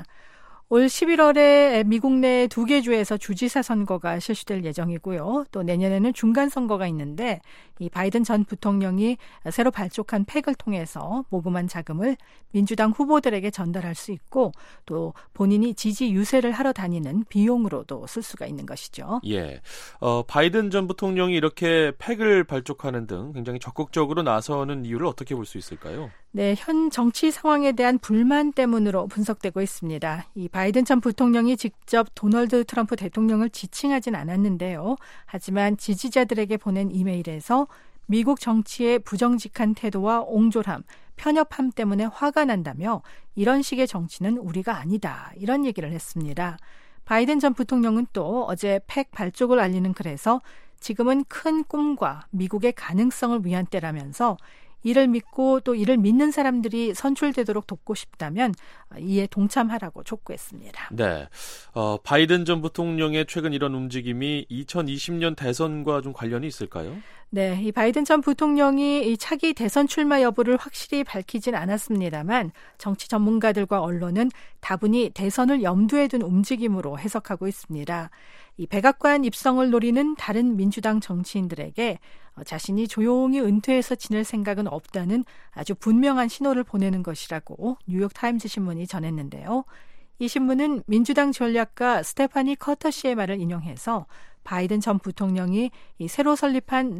올 십일월에 미국 내 두 개 주에서 주지사 선거가 실시될 예정이고요. 또 내년에는 중간 선거가 있는데 이 바이든 전 부통령이 새로 발족한 팩을 통해서 모금한 자금을 민주당 후보들에게 전달할 수 있고 또 본인이 지지 유세를 하러 다니는 비용으로도 쓸 수가 있는 것이죠. 예, 어, 바이든 전 부통령이 이렇게 팩을 발족하는 등 굉장히 적극적으로 나서는 이유를 어떻게 볼 수 있을까요? 네, 현 정치 상황에 대한 불만 때문으로 분석되고 있습니다. 이 바이든 전 부통령이 직접 도널드 트럼프 대통령을 지칭하진 않았는데요. 하지만 지지자들에게 보낸 이메일에서 미국 정치의 부정직한 태도와 옹졸함, 편협함 때문에 화가 난다며 이런 식의 정치는 우리가 아니다. 이런 얘기를 했습니다. 바이든 전 부통령은 또 어제 팩 발족을 알리는 글에서 지금은 큰 꿈과 미국의 가능성을 위한 때라면서 이를 믿고 또 이를 믿는 사람들이 선출되도록 돕고 싶다면 이에 동참하라고 촉구했습니다. 네, 어, 바이든 전 부통령의 최근 이런 움직임이 이천이십 년 대선과 좀 관련이 있을까요? 네, 이 바이든 전 부통령이 이 차기 대선 출마 여부를 확실히 밝히진 않았습니다만 정치 전문가들과 언론은 다분히 대선을 염두에 둔 움직임으로 해석하고 있습니다. 이 백악관 입성을 노리는 다른 민주당 정치인들에게 자신이 조용히 은퇴해서 지낼 생각은 없다는 아주 분명한 신호를 보내는 것이라고 뉴욕타임즈 신문이 전했는데요. 이 신문은 민주당 전략가 스테파니 커터 씨의 말을 인용해서 바이든 전 부통령이 이 새로 설립한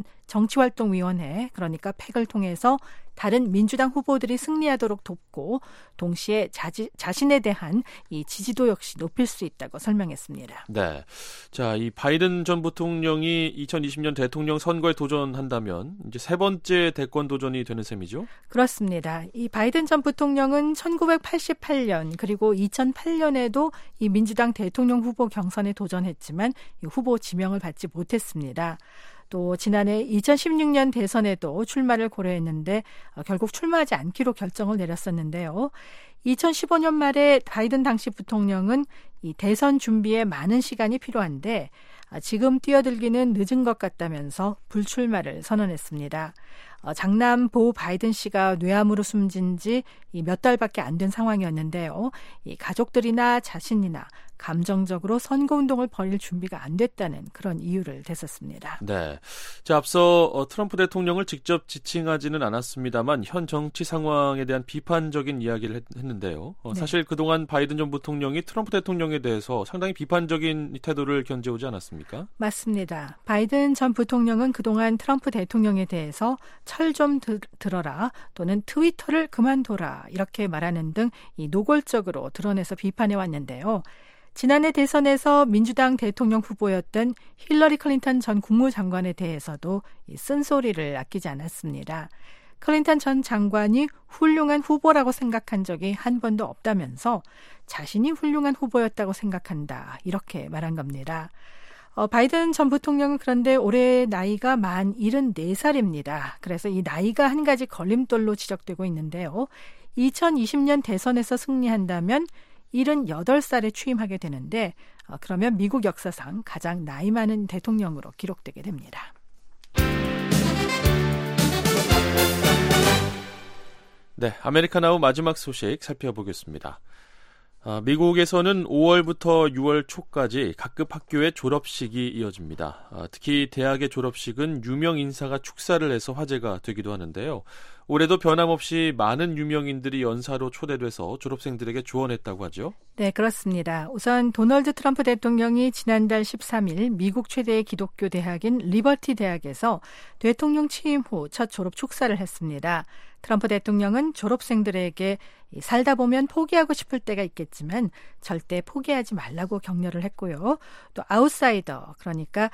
정치활동위원회, 그러니까 팩을 통해서 다른 민주당 후보들이 승리하도록 돕고 동시에 자지, 자신에 대한 이 지지도 역시 높일 수 있다고 설명했습니다. 네, 자, 이 바이든 전 부통령이 이천이십 년 대통령 선거에 도전한다면 이제 세 번째 대권 도전이 되는 셈이죠? 그렇습니다. 이 바이든 전 부통령은 천구백팔십팔 년 그리고 이천팔 년에도 이 민주당 대통령 후보 경선에 도전했지만 이 후보 지명을 받지 못했습니다. 또 지난해 이천십육 년 대선에도 출마를 고려했는데 어, 결국 출마하지 않기로 결정을 내렸었는데요. 이천십오 년 말에 바이든 당시 부통령은 이 대선 준비에 많은 시간이 필요한데 아, 지금 뛰어들기는 늦은 것 같다면서 불출마를 선언했습니다. 어, 장남 보 바이든 씨가 뇌암으로 숨진 지 몇 달밖에 안 된 상황이었는데요. 이 가족들이나 자신이나 감정적으로 선거운동을 벌일 준비가 안 됐다는 그런 이유를 댔었습니다. 네, 자, 앞서 어, 트럼프 대통령을 직접 지칭하지는 않았습니다만 현 정치 상황에 대한 비판적인 이야기를 했, 했는데요. 어, 네. 사실 그동안 바이든 전 부통령이 트럼프 대통령에 대해서 상당히 비판적인 태도를 견제오지 않았습니까? 맞습니다. 바이든 전 부통령은 그동안 트럼프 대통령에 대해서 철 좀 들어라 또는 트위터를 그만둬라 이렇게 말하는 등 이 노골적으로 드러내서 비판해 왔는데요. 지난해 대선에서 민주당 대통령 후보였던 힐러리 클린턴 전 국무장관에 대해서도 이 쓴소리를 아끼지 않았습니다. 클린턴 전 장관이 훌륭한 후보라고 생각한 적이 한 번도 없다면서 자신이 훌륭한 후보였다고 생각한다 이렇게 말한 겁니다. 어, 바이든 전 부통령은 그런데 올해 나이가 만 칠십사 살입니다. 그래서 이 나이가 한 가지 걸림돌로 지적되고 있는데요. 이천이십 년 대선에서 승리한다면 칠십팔 살에 취임하게 되는데 어, 그러면 미국 역사상 가장 나이 많은 대통령으로 기록되게 됩니다. 네, 아메리카나우 마지막 소식 살펴보겠습니다. 아, 미국에서는 오월부터 유월 초까지 각급 학교의 졸업식이 이어집니다. 아, 특히 대학의 졸업식은 유명 인사가 축사를 해서 화제가 되기도 하는데요. 올해도 변함없이 많은 유명인들이 연사로 초대돼서 졸업생들에게 조언했다고 하죠. 네, 그렇습니다. 우선 도널드 트럼프 대통령이 지난달 십삼 일 미국 최대의 기독교 대학인 리버티 대학에서 대통령 취임 후 첫 졸업 축사를 했습니다. 트럼프 대통령은 졸업생들에게 살다 보면 포기하고 싶을 때가 있겠지만 절대 포기하지 말라고 격려를 했고요. 또 아웃사이더, 그러니까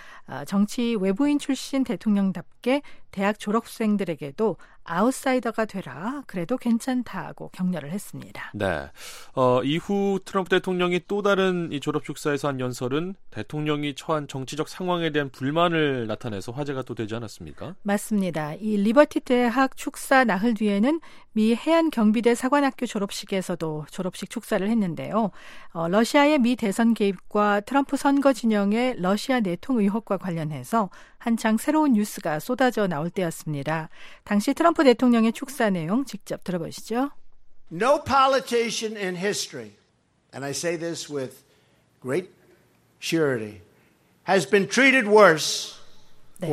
정치 외부인 출신 대통령답게 대학 졸업생들에게도 아웃사이더가 되라, 그래도 괜찮다고 격려를 했습니다. 네. 어, 이후 트럼프 대통령이 또 다른 이 졸업 축사에서 한 연설은 대통령이 처한 정치적 상황에 대한 불만을 나타내서 화제가 또 되지 않았습니까? 맞습니다. 이 리버티 대학 축사 나흘 뒤에는 미 해안경비대 사관학교 졸업식에서도 졸업식 축사를 했는데요. 어, 러시아의 미 대선 개입과 트럼프 선거 진영의 러시아 내통 의혹과 관련해서 한창 새로운 뉴스가 쏟아져 나올 때였습니다. 당시 트럼프 대통령의 축사 내용 직접 들어보시죠. No politician in history, and I say this with great surety, has been treated worse. 네,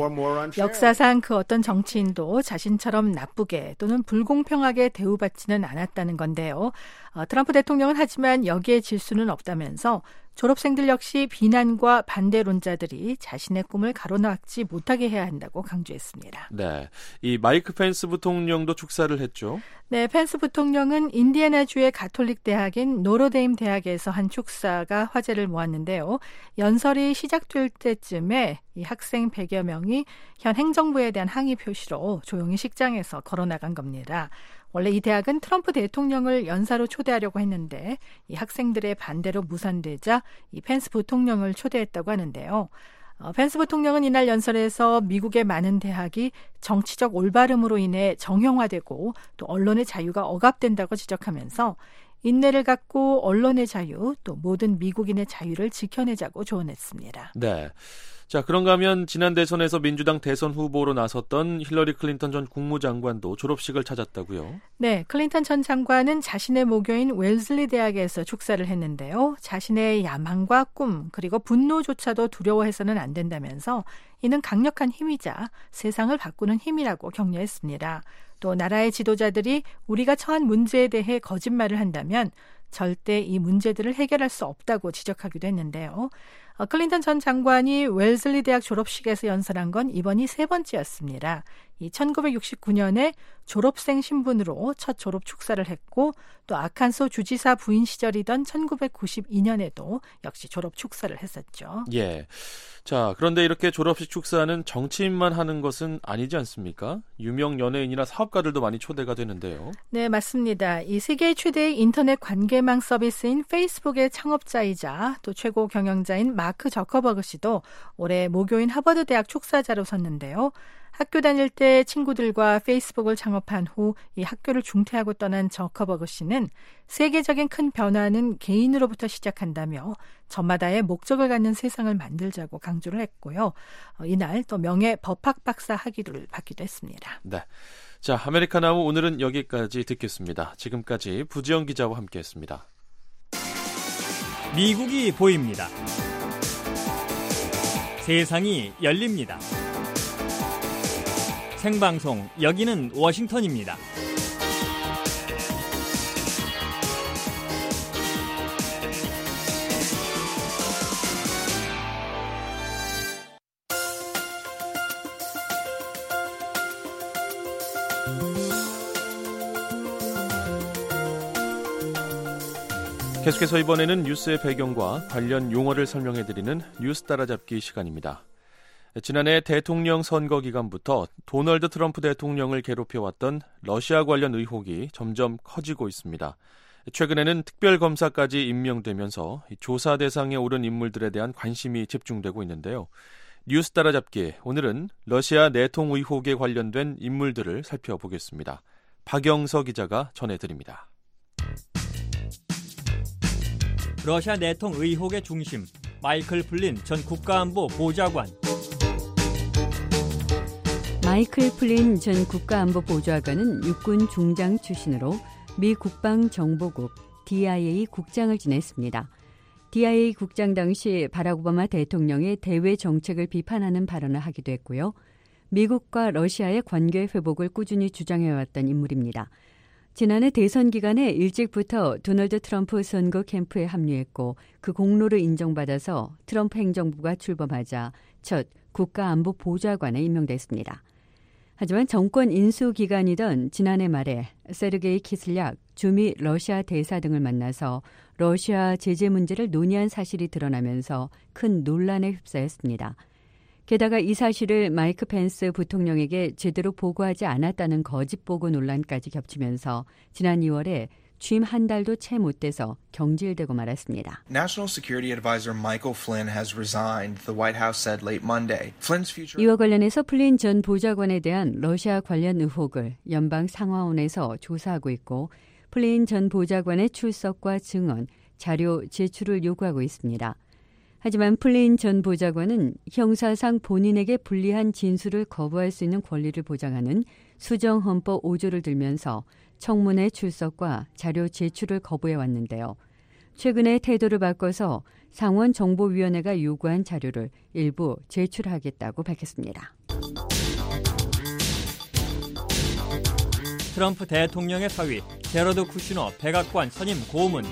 역사상 그 어떤 정치인도 자신처럼 나쁘게 또는 불공평하게 대우받지는 않았다는 건데요. 어, 트럼프 대통령은 하지만 여기에 질 수는 없다면서 졸업생들 역시 비난과 반대론자들이 자신의 꿈을 가로막지 못하게 해야 한다고 강조했습니다. 네, 이 마이크 펜스 부통령도 축사를 했죠. 네, 펜스 부통령은 인디애나주의 가톨릭 대학인 노르데임 대학에서 한 축사가 화제를 모았는데요. 연설이 시작될 때쯤에 이 학생 백여 명이 현 행정부에 대한 항의 표시로 조용히 식장에서 걸어나간 겁니다. 원래 이 대학은 트럼프 대통령을 연사로 초대하려고 했는데 이 학생들의 반대로 무산되자 이 펜스 부통령을 초대했다고 하는데요. 어, 펜스 부통령은 이날 연설에서 미국의 많은 대학이 정치적 올바름으로 인해 정형화되고 또 언론의 자유가 억압된다고 지적하면서 인내를 갖고 언론의 자유 또 모든 미국인의 자유를 지켜내자고 조언했습니다. 네. 자, 그런가 하면 지난 대선에서 민주당 대선 후보로 나섰던 힐러리 클린턴 전 국무장관도 졸업식을 찾았다고요? 네, 클린턴 전 장관은 자신의 모교인 웰슬리 대학에서 축사를 했는데요. 자신의 야망과 꿈 그리고 분노조차도 두려워해서는 안 된다면서 이는 강력한 힘이자 세상을 바꾸는 힘이라고 격려했습니다. 또 나라의 지도자들이 우리가 처한 문제에 대해 거짓말을 한다면 절대 이 문제들을 해결할 수 없다고 지적하기도 했는데요. 어, 클린턴 전 장관이 웰슬리 대학 졸업식에서 연설한 건 이번이 세 번째였습니다. 이 천구백육십구 년에 졸업생 신분으로 첫 졸업 축사를 했고 또 아칸소 주지사 부인 시절이던 천구백구십이 년에도 역시 졸업 축사를 했었죠. 예. 자, 그런데 이렇게 졸업식 축사는 정치인만 하는 것은 아니지 않습니까? 유명 연예인이나 사업가들도 많이 초대가 되는데요. 네, 맞습니다. 이 세계 최대의 인터넷 관계망 서비스인 페이스북의 창업자이자 또 최고 경영자인 마크 저커버그 씨도 올해 모교인 하버드 대학 축사자로 섰는데요. 학교 다닐 때 친구들과 페이스북을 창업한 후 이 학교를 중퇴하고 떠난 저커버그 씨는 세계적인 큰 변화는 개인으로부터 시작한다며 저마다의 목적을 갖는 세상을 만들자고 강조를 했고요. 어, 이날 또 명예 법학 박사 학위를 받기도 했습니다. 네, 자, 아메리카나우 오늘은 여기까지 듣겠습니다. 지금까지 부지영 기자와 함께했습니다. 미국이 보입니다. 세상이 열립니다. 생방송, 여기는 워싱턴입니다. 계속해서 이번에는 뉴스의 배경과 관련 용어를 설명해드리는 뉴스 따라잡기 시간입니다. 지난해 대통령 선거 기간부터 도널드 트럼프 대통령을 괴롭혀왔던 러시아 관련 의혹이 점점 커지고 있습니다. 최근에는 특별검사까지 임명되면서 조사 대상에 오른 인물들에 대한 관심이 집중되고 있는데요. 뉴스 따라잡기, 오늘은 러시아 내통 의혹에 관련된 인물들을 살펴보겠습니다. 박영서 기자가 전해드립니다. 러시아 내통 의혹의 중심, 마이클 플린 전 국가안보 보좌관. 마이클 플린 전 국가안보보좌관은 육군 중장 출신으로 미 국방정보국 디아이에이 국장을 지냈습니다. 디아이에이 국장 당시 바락 오바마 대통령의 대외 정책을 비판하는 발언을 하기도 했고요. 미국과 러시아의 관계 회복을 꾸준히 주장해왔던 인물입니다. 지난해 대선 기간에 일찍부터 도널드 트럼프 선거 캠프에 합류했고 그 공로를 인정받아서 트럼프 행정부가 출범하자 첫 국가안보보좌관에 임명됐습니다. 하지만 정권 인수 기간이던 지난해 말에 세르게이 키슬약 주미 러시아 대사 등을 만나서 러시아 제재 문제를 논의한 사실이 드러나면서 큰 논란에 휩싸였습니다. 게다가 이 사실을 마이크 펜스 부통령에게 제대로 보고하지 않았다는 거짓 보고 논란까지 겹치면서 지난 이월에 취임 한 달도 채 못 돼서 경질되고 말았습니다. National Security Advisor Michael Flynn has resigned, the White House said late Monday. Flynn's future... 이와 관련해서 플린 전 보좌관에 대한 러시아 관련 의혹을 연방 상하원에서 조사하고 있고 플린 전 보좌관의 출석과 증언, 자료 제출을 요구하고 있습니다. 하지만 플린 전 보좌관은 형사상 본인에게 불리한 진술을 거부할 수 있는 권리를 보장하는 수정헌법 오 조를 들면서 청문회 출석과 자료 제출을 거부해 왔는데요. 최근에 태도를 바꿔서 상원정보위원회가 요구한 자료를 일부 제출하겠다고 밝혔습니다. 트럼프 대통령의 사위 제러드 쿠시너 백악관 선임 고문.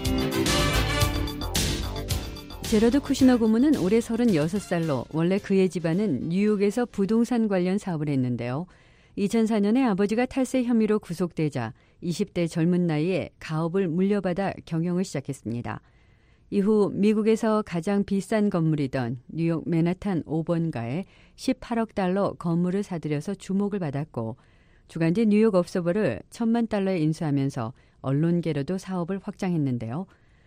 제러드 쿠시너 고문은 올해 서른여섯 살로 원래 그의 집안은 뉴욕에서 부동산 관련 사업을 했는데요. 이천사 년에 아버지가 탈세 혐의로 구속되자 이십 대 젊은 나이에 가업을 물려받아 경영을 시작했습니다. 이후 미국에서 가장 비싼 건물이던 뉴욕 맨하탄 오 번가에 십팔억 달러 건물을 사들여서 주목을 받았고 주간지 뉴욕 업소버를 천만 달러에 인수하면서 언론계로도 사업을 확장했는데요.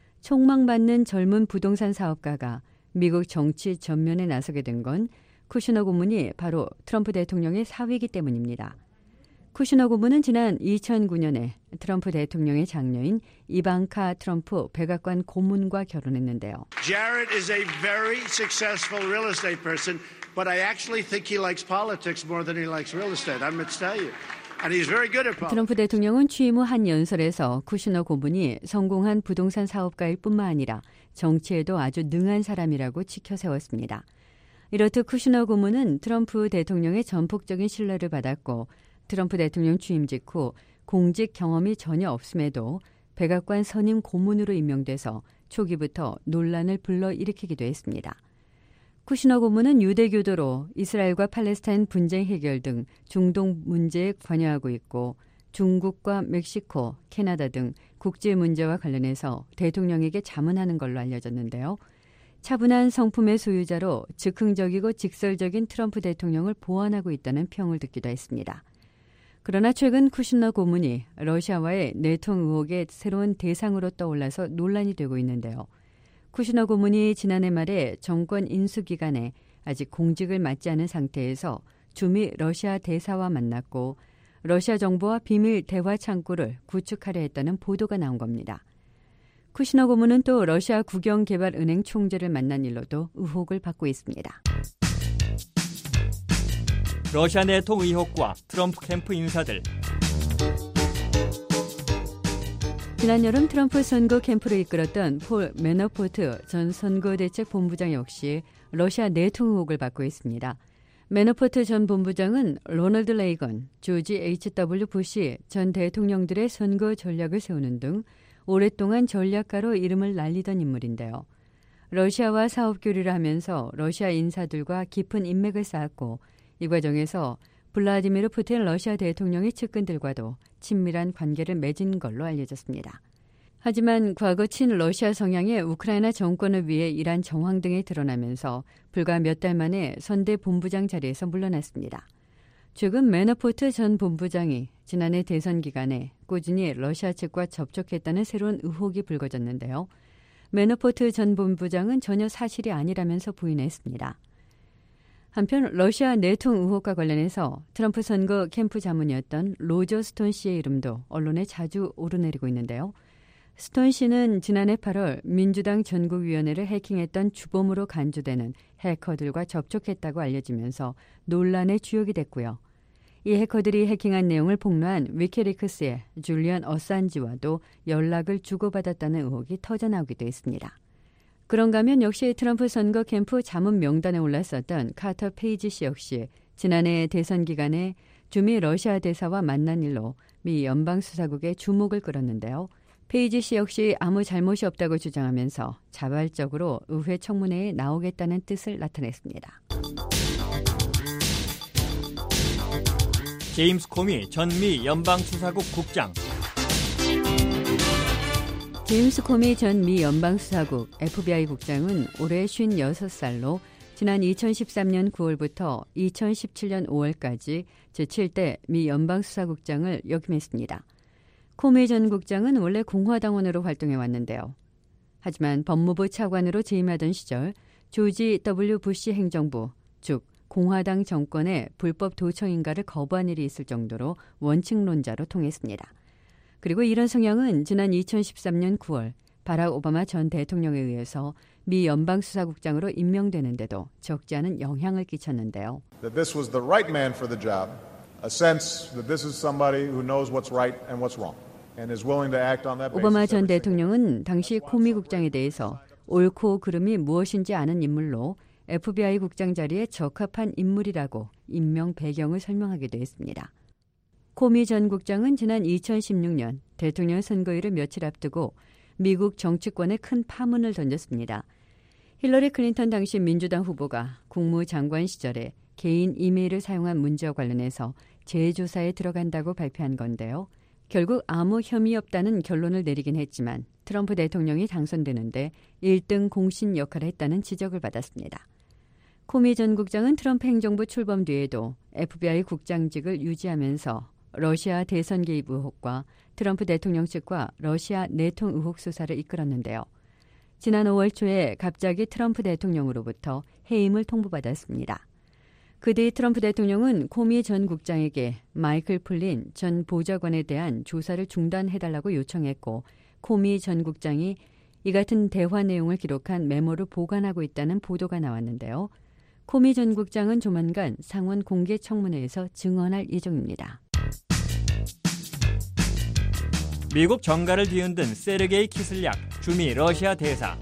촉망받는 젊은 부동산 사업가가 미국 정치 전면에 나서게 된 건 쿠시너 고문이 바로 트럼프 대통령의 사위이기 때문입니다. 쿠시너 고문은 지난 이천구 년에 트럼프 대통령의 장녀인 이방카 트럼프 백악관 고문과 결혼했는데요. Jared is a very successful real estate person, but I actually think he likes politics more than he likes real estate. I'm going to tell you. And he's very good at politics. 트럼프 대통령은 취임 후 한 연설에서 쿠시너 고문이 성공한 부동산 사업가일 뿐만 아니라 정치에도 아주 능한 사람이라고 지켜 세웠습니다. 이렇듯 쿠시너 고문은 트럼프 대통령의 전폭적인 신뢰를 받았고 트럼프 대통령 취임 직후 공직 경험이 전혀 없음에도 백악관 선임 고문으로 임명돼서 초기부터 논란을 불러일으키기도 했습니다. 쿠시너 고문은 유대교도로 이스라엘과 팔레스타인 분쟁 해결 등 중동 문제에 관여하고 있고 중국과 멕시코, 캐나다 등 국제 문제와 관련해서 대통령에게 자문하는 걸로 알려졌는데요. 차분한 성품의 소유자로 즉흥적이고 직설적인 트럼프 대통령을 보완하고 있다는 평을 듣기도 했습니다. 그러나 최근 쿠시너 고문이 러시아와의 내통 의혹의 새로운 대상으로 떠올라서 논란이 되고 있는데요. 쿠시너 고문이 지난해 말에 정권 인수 기간에 아직 공직을 맡지 않은 상태에서 주미 러시아 대사와 만났고 러시아 정부와 비밀 대화 창구를 구축하려 했다는 보도가 나온 겁니다. 쿠시너 고문은 또 러시아 국영개발은행 총재를 만난 일로도 의혹을 받고 있습니다. 러시아 내통 의혹과 트럼프 캠프 인사들. 지난 여름 트럼프 선거 캠프를 이끌었던 폴 매너포트 전 선거대책본부장 역시 러시아 내통 의혹을 받고 있습니다. 매너포트 전 본부장은 로널드 레이건, 조지 에이치 더블유 부시 전 대통령들의 선거 전략을 세우는 등 오랫동안 전략가로 이름을 날리던 인물인데요. 러시아와 사업 교류를 하면서 러시아 인사들과 깊은 인맥을 쌓았고 이 과정에서 블라디미르 푸틴 러시아 대통령의 측근들과도 친밀한 관계를 맺은 걸로 알려졌습니다. 하지만 과거 친러시아 성향의 우크라이나 정권을 위해 일한 정황 등이 드러나면서 불과 몇 달 만에 선대 본부장 자리에서 물러났습니다. 최근 매너포트 전 본부장이 지난해 대선 기간에 꾸준히 러시아 측과 접촉했다는 새로운 의혹이 불거졌는데요. 매너포트 전 본부장은 전혀 사실이 아니라면서 부인했습니다. 한편 러시아 내통 의혹과 관련해서 트럼프 선거 캠프 자문이었던 로저 스톤 씨의 이름도 언론에 자주 오르내리고 있는데요. 스톤 씨는 지난해 팔월 민주당 전국위원회를 해킹했던 주범으로 간주되는 해커들과 접촉했다고 알려지면서 논란의 주역이 됐고요. 이 해커들이 해킹한 내용을 폭로한 위키리크스의 줄리안 어산지와도 연락을 주고받았다는 의혹이 터져나오기도 했습니다. 그런가 하면 역시 트럼프 선거 캠프 자문 명단에 올랐었던 카터 페이지 씨 역시 지난해 대선 기간에 주미 러시아 대사와 만난 일로 미 연방수사국의 주목을 끌었는데요. 페이지 씨 역시 아무 잘못이 없다고 주장하면서 자발적으로 의회 청문회에 나오겠다는 뜻을 나타냈습니다. 제임스 코미 전 미 연방수사국 국장. 제임스 코미 전 미 연방수사국 에프비아이 국장은 올해 쉰여섯 살로 지난 이천십삼 년 구월부터 이천십칠 년 오월까지 제칠 대 미 연방수사국장을 역임했습니다. 코미 전 국장은 원래 공화당원으로 활동해왔는데요. 하지만 법무부 차관으로 재임하던 시절 조지 더블유 부시 행정부, 즉 공화당 정권의 불법 도청 인가를 거부한 일이 있을 정도로 원칙론자로 통했습니다. 그리고 이런 성향은 지난 이천십삼 년 구월 바락 오바마 전 대통령에 의해서 미 연방수사국장으로 임명되는데도 적지 않은 영향을 끼쳤는데요. That this was the right man for the job, a sense that this is somebody who knows what's right and what's wrong and is willing to act on that basis. 오바마 전 대통령은 당시 코미 국장에 대해서 옳고 그름이 무엇인지 아는 인물로 에프비아이 국장 자리에 적합한 인물이라고 임명 배경을 설명하기도 했습니다. 코미 전 국장은 지난 이천십육 년 대통령 선거일을 며칠 앞두고 미국 정치권에 큰 파문을 던졌습니다. 힐러리 클린턴 당시 민주당 후보가 국무장관 시절에 개인 이메일을 사용한 문제와 관련해서 재조사에 들어간다고 발표한 건데요. 결국 아무 혐의 없다는 결론을 내리긴 했지만 트럼프 대통령이 당선되는데 일 등 공신 역할을 했다는 지적을 받았습니다. 코미 전 국장은 트럼프 행정부 출범 뒤에도 에프비아이 국장직을 유지하면서 러시아 대선 개입 의혹과 트럼프 대통령 측과 러시아 내통 의혹 수사를 이끌었는데요. 지난 오월 초에 갑자기 트럼프 대통령으로부터 해임을 통보받았습니다. 그 뒤 트럼프 대통령은 코미 전 국장에게 마이클 플린 전 보좌관에 대한 조사를 중단해달라고 요청했고 코미 전 국장이 이 같은 대화 내용을 기록한 메모를 보관하고 있다는 보도가 나왔는데요. 코미 전 국장은 조만간 상원 공개 청문회에서 증언할 예정입니다. 미국 정가를 뒤흔든 세르게이 키슬약 주미 러시아 대사.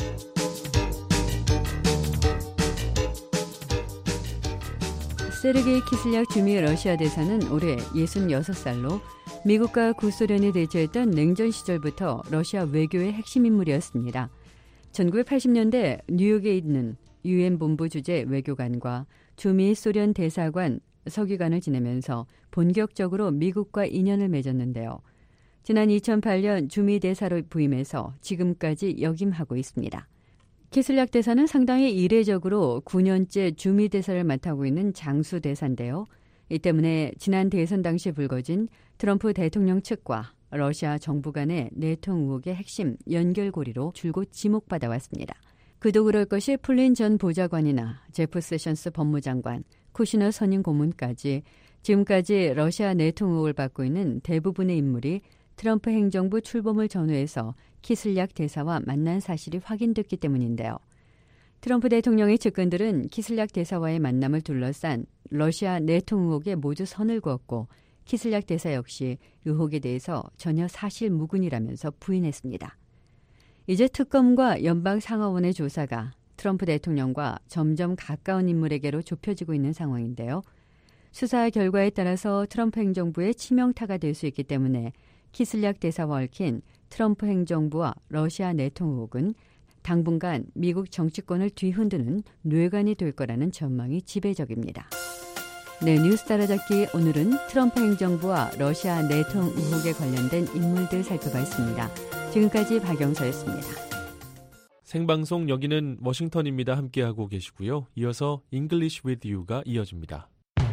세르게이 키슬약 주미 러시아 대사는 올해 예순여섯 살로 미국과 구소련이 대처했던 냉전 시절부터 러시아 외교의 핵심 인물이었습니다. 천구백팔십 년대 뉴욕에 있는 유엔 본부 주재 외교관과 주미 소련 대사관 서기관을 지내면서 본격적으로 미국과 인연을 맺었는데요. 지난 이천팔 년 주미 대사로 부임해서 지금까지 역임하고 있습니다. 키슬약 대사는 상당히 이례적으로 구 년째 주미 대사를 맡고 있는 장수 대사인데요. 이 때문에 지난 대선 당시 불거진 트럼프 대통령 측과 러시아 정부 간의 내통 의혹의 핵심 연결고리로 줄곧 지목받아 왔습니다. 그도 그럴 것이 플린 전 보좌관이나 제프 세션스 법무장관, 쿠시너 선임 고문까지 지금까지 러시아 내통 의혹을 받고 있는 대부분의 인물이 트럼프 행정부 출범을 전후해서 키슬약 대사와 만난 사실이 확인됐기 때문인데요. 트럼프 대통령의 측근들은 키슬약 대사와의 만남을 둘러싼 러시아 내통 의혹에 모두 선을 그었고 키슬약 대사 역시 의혹에 대해서 전혀 사실무근이라면서 부인했습니다. 이제 특검과 연방상하원의 조사가 트럼프 대통령과 점점 가까운 인물에게로 좁혀지고 있는 상황인데요. 수사 결과에 따라서 트럼프 행정부의 치명타가 될 수 있기 때문에 키슬약 대사와 얽힌 트럼프 행정부와 러시아 내통 의혹은 당분간 미국 정치권을 뒤흔드는 뇌관이 될 거라는 전망이 지배적입니다. 네, 뉴스 따라잡기 오늘은 트럼프 행정부와 러시아 내통 의혹에 관련된 인물들 살펴봤습니다. 지금까지 박영서였습니다. 생방송 여기는 워싱턴입니다. 함께하고 계시고요. 이어서 English with You가 이어집니다.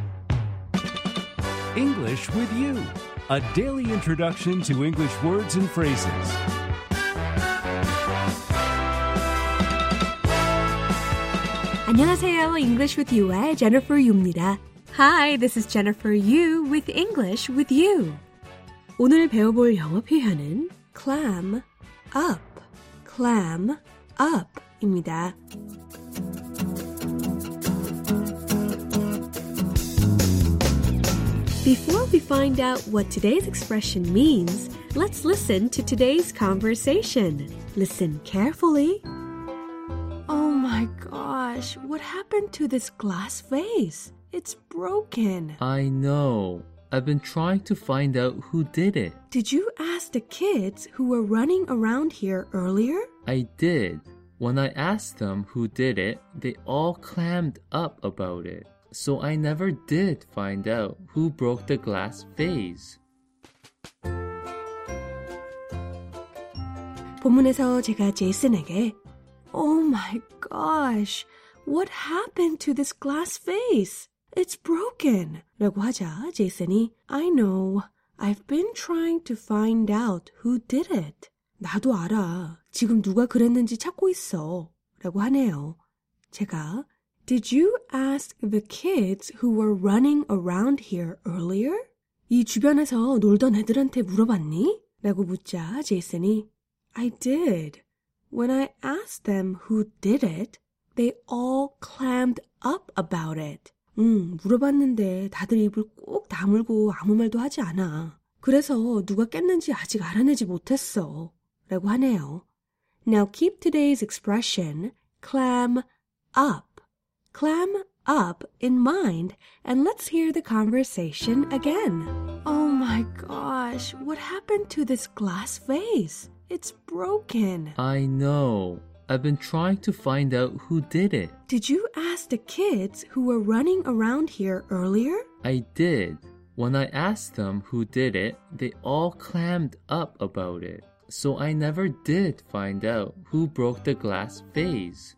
English with You, a daily introduction to English words and phrases. 안녕하세요. English with You의 Jennifer Yu입니다. Hi, this is Jennifer Yu with English with You. 오늘 배워볼 영어 표현은 clam up, clam up 입니다. Before we find out what today's expression means, let's listen to today's conversation. Listen carefully. Oh my gosh, what happened to this glass vase? It's broken. I know. I've been trying to find out who did it. Did you ask the kids who were running around here earlier? I did. When I asked them who did it, they all clammed up about it. So I never did find out who broke the glass vase. 본문에서 제가 제이슨에게 Oh my gosh, what happened to this glass vase? It's broken. 라고 하자 제이슨이 I know, I've been trying to find out who did it. 나도 알아. 지금 누가 그랬는지 찾고 있어. 라고 하네요. 제가 Did you ask the kids who were running around here earlier? 이 주변에서 놀던 애들한테 물어봤니? 라고 묻자 제이슨이 I did. When I asked them who did it, they all clammed up about it. 응, 물어봤는데 다들 입을 꼭 다물고 아무 말도 하지 않아. 그래서 누가 깼는지 아직 알아내지 못했어. 라고 하네요. Now keep today's expression, clam up. Clam up in mind, and let's hear the conversation again. Oh my gosh, what happened to this glass vase? It's broken. I know. I've been trying to find out who did it. Did you ask the kids who were running around here earlier? I did. When I asked them who did it, they all clammed up about it. So I never did find out who broke the glass vase.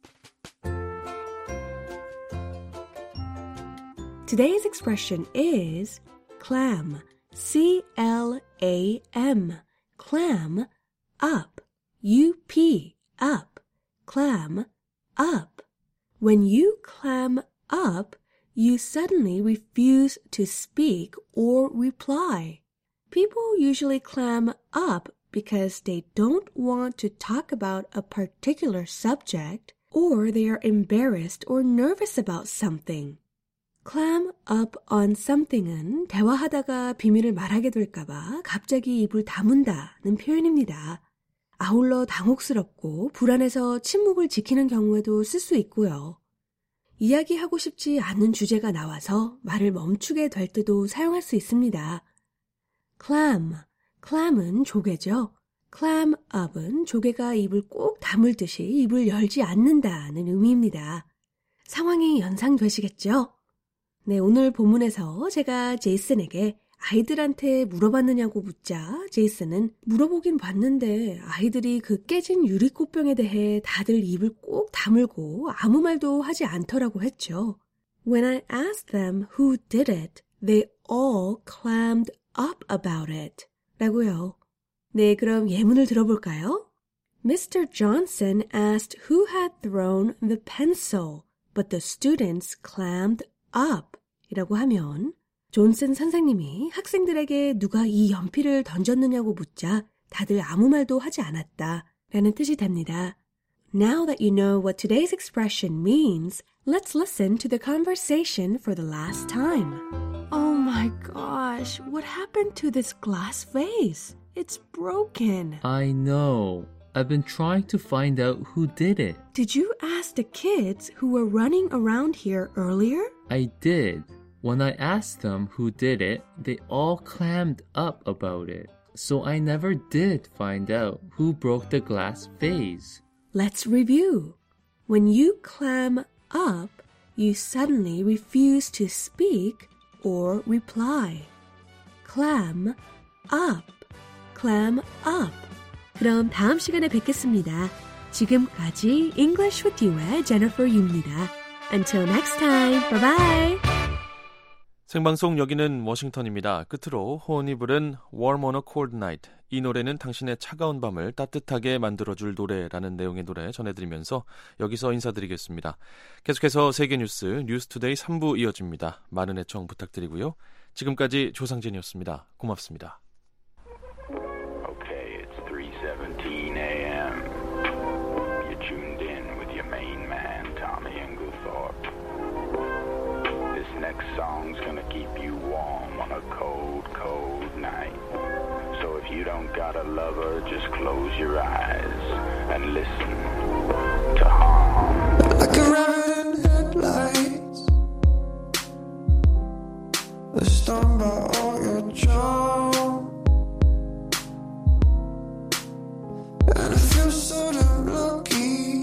Today's expression is clam, C L A M, clam up, U P, up, clam up. When you clam up, you suddenly refuse to speak or reply. People usually clam up because they don't want to talk about a particular subject or they are embarrassed or nervous about something. Clam up on something은 대화하다가 비밀을 말하게 될까봐 갑자기 입을 다문다는 표현입니다. 아울러 당혹스럽고 불안해서 침묵을 지키는 경우에도 쓸 수 있고요. 이야기하고 싶지 않은 주제가 나와서 말을 멈추게 될 때도 사용할 수 있습니다. clam, clam은 조개죠. clam up은 조개가 입을 꼭 다물듯이 입을 열지 않는다는 의미입니다. 상황이 연상되시겠죠? 네, 오늘 본문에서 제가 제이슨에게 아이들한테 물어봤느냐고 묻자 제이슨은 물어보긴 봤는데 아이들이 그 깨진 유리꽃병에 대해 다들 입을 꼭 다물고 아무 말도 하지 않더라고 했죠. When I asked them who did it, they all clammed up about it. 라고요. 네, 그럼 예문을 들어볼까요? Mister Johnson asked who had thrown the pencil, but the students clammed up 이라고 하면 존슨 선생님이 학생들에게 누가 이 연필을 던졌느냐고 묻자 다들 아무 말도 하지 않았다 라는 뜻이 됩니다. Now that you know what today's expression means, let's listen to the conversation for the last time. Oh my gosh, what happened to this glass vase? It's broken. I know. I've been trying to find out who did it. Did you ask the kids who were running around here earlier? I did. When I asked them who did it, they all clammed up about it. So I never did find out who broke the glass vase. Let's review. When you clam up, you suddenly refuse to speak or reply. Clam up. Clam up. 그럼 다음 시간에 뵙겠습니다. 지금까지 English with You의 Jennifer Yu입니다. Until next time, bye bye. 생방송 여기는 워싱턴입니다. 끝으로 호은이 부른 Warm on a Cold Night. 이 노래는 당신의 차가운 밤을 따뜻하게 만들어줄 노래라는 내용의 노래 전해드리면서 여기서 인사드리겠습니다. 계속해서 세계뉴스 뉴스투데이 삼 부 이어집니다. 많은 애청 부탁드리고요. 지금까지 조상진이었습니다. 고맙습니다. Okay, it's three seventeen a.m. You're tuned in with your main man, Tommy Inglethorpe. This next song's gonna keep you warm on a cold, cold night. So if you don't got a lover, just close your eyes and listen to Harm. Like a rabbit in headlights, they're stung by all your charm, and I feel so damn lucky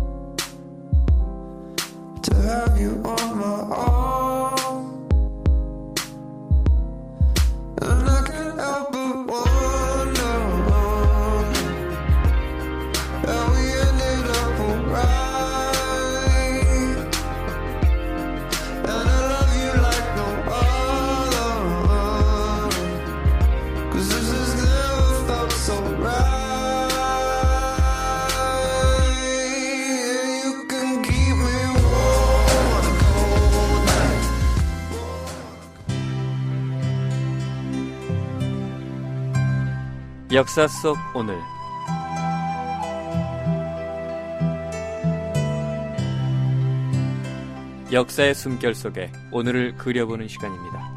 to have you on my arm, and I can't help but wonder how we ended up alright, and I love you like no other, 'cause this has never felt so right. 역사 속 오늘 역사의 숨결 속에 오늘을 그려보는 시간입니다.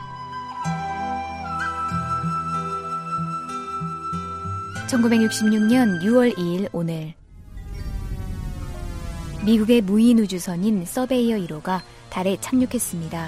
천구백육십육 년 유월 이일 오늘 미국의 무인 우주선인 서베이어 일 호가 달에 착륙했습니다.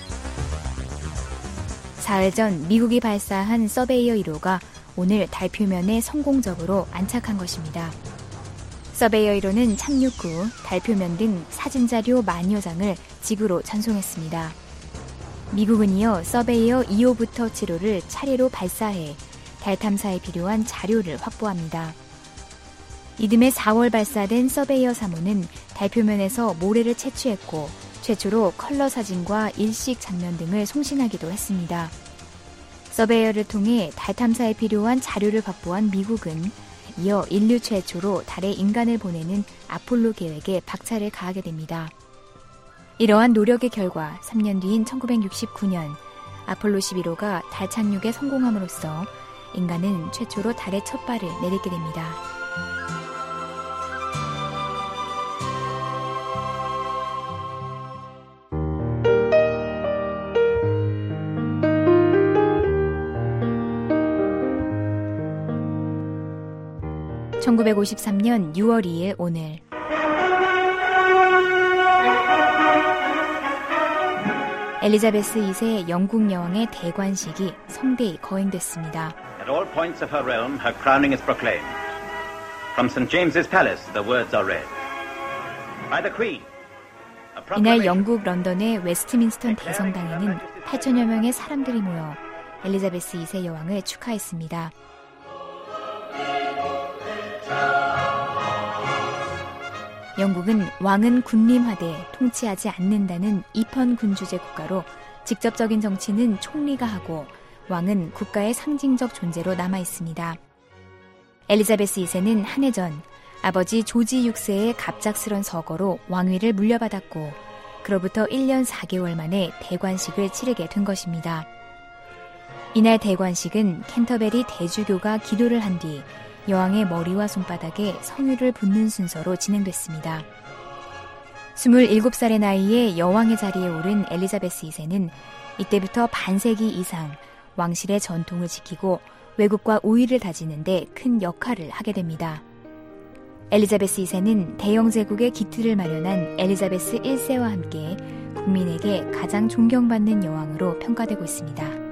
사흘 전 미국이 발사한 서베이어 일 호가 오늘 달 표면에 성공적으로 안착한 것입니다. 서베이어 일 호는 착륙 후 달 표면 등 사진자료 만여 장을 지구로 전송했습니다. 미국은 이어 서베이어 이 호부터 칠 호를 차례로 발사해 달 탐사에 필요한 자료를 확보합니다. 이듬해 사월 발사된 서베이어 삼 호는 달 표면에서 모래를 채취했고 최초로 컬러 사진과 일식 장면 등을 송신하기도 했습니다. 서베이어를 통해 달 탐사에 필요한 자료를 확보한 미국은 이어 인류 최초로 달에 인간을 보내는 아폴로 계획에 박차를 가하게 됩니다. 이러한 노력의 결과 삼 년 뒤인 천구백육십구 년 아폴로 십일 호가 달 착륙에 성공함으로써 인간은 최초로 달에 첫 발을 내딛게 됩니다. 천구백오십삼 년 유월 이일 오늘 엘리자베스 이 세 영국 여왕의 대관식이 성대히 거행됐습니다. At all points of her realm, her crowning is proclaimed. From Saint James's Palace, the words are read. By the Queen. 이날 영국 런던의 웨스트민스터 대성당에는 팔천여 명의 사람들이 모여 엘리자베스 이 세 여왕을 축하했습니다. 영국은 왕은 군림하되 통치하지 않는다는 입헌군주제 국가로 직접적인 정치는 총리가 하고 왕은 국가의 상징적 존재로 남아있습니다. 엘리자베스 이 세는 한 해 전 아버지 조지 육 세의 갑작스런 서거로 왕위를 물려받았고 그로부터 일 년 사 개월 만에 대관식을 치르게 된 것입니다. 이날 대관식은 캔터베리 대주교가 기도를 한 뒤 여왕의 머리와 손바닥에 성유를 붓는 순서로 진행됐습니다. 스물일곱 살의 나이에 여왕의 자리에 오른 엘리자베스 이 세는 이때부터 반세기 이상 왕실의 전통을 지키고 외국과 우위를 다지는 데 큰 역할을 하게 됩니다. 엘리자베스 이 세는 대영 제국의 기틀을 마련한 엘리자베스 일 세와 함께 국민에게 가장 존경받는 여왕으로 평가되고 있습니다.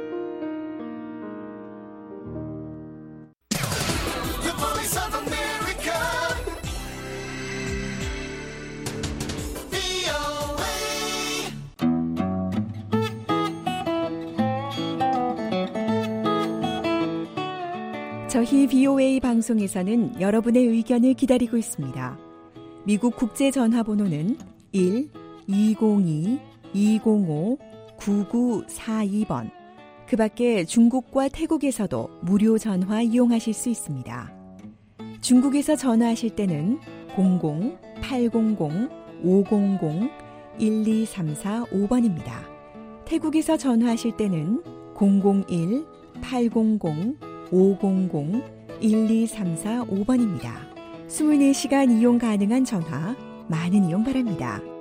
저희 비오에이 방송에서는 여러분의 의견을 기다리고 있습니다. 미국 국제전화번호는 일 이공이 이공오 구구사이 번. 그 밖에 중국과 태국에서도 무료 전화 이용하실 수 있습니다. 중국에서 전화하실 때는 공공 팔공공 오공공 일이삼사오 번입니다. 태국에서 전화하실 때는 공공일 팔공공 오공공 일이삼사오 번입니다. 이십사 시간 이용 가능한 전화 많은 이용 바랍니다.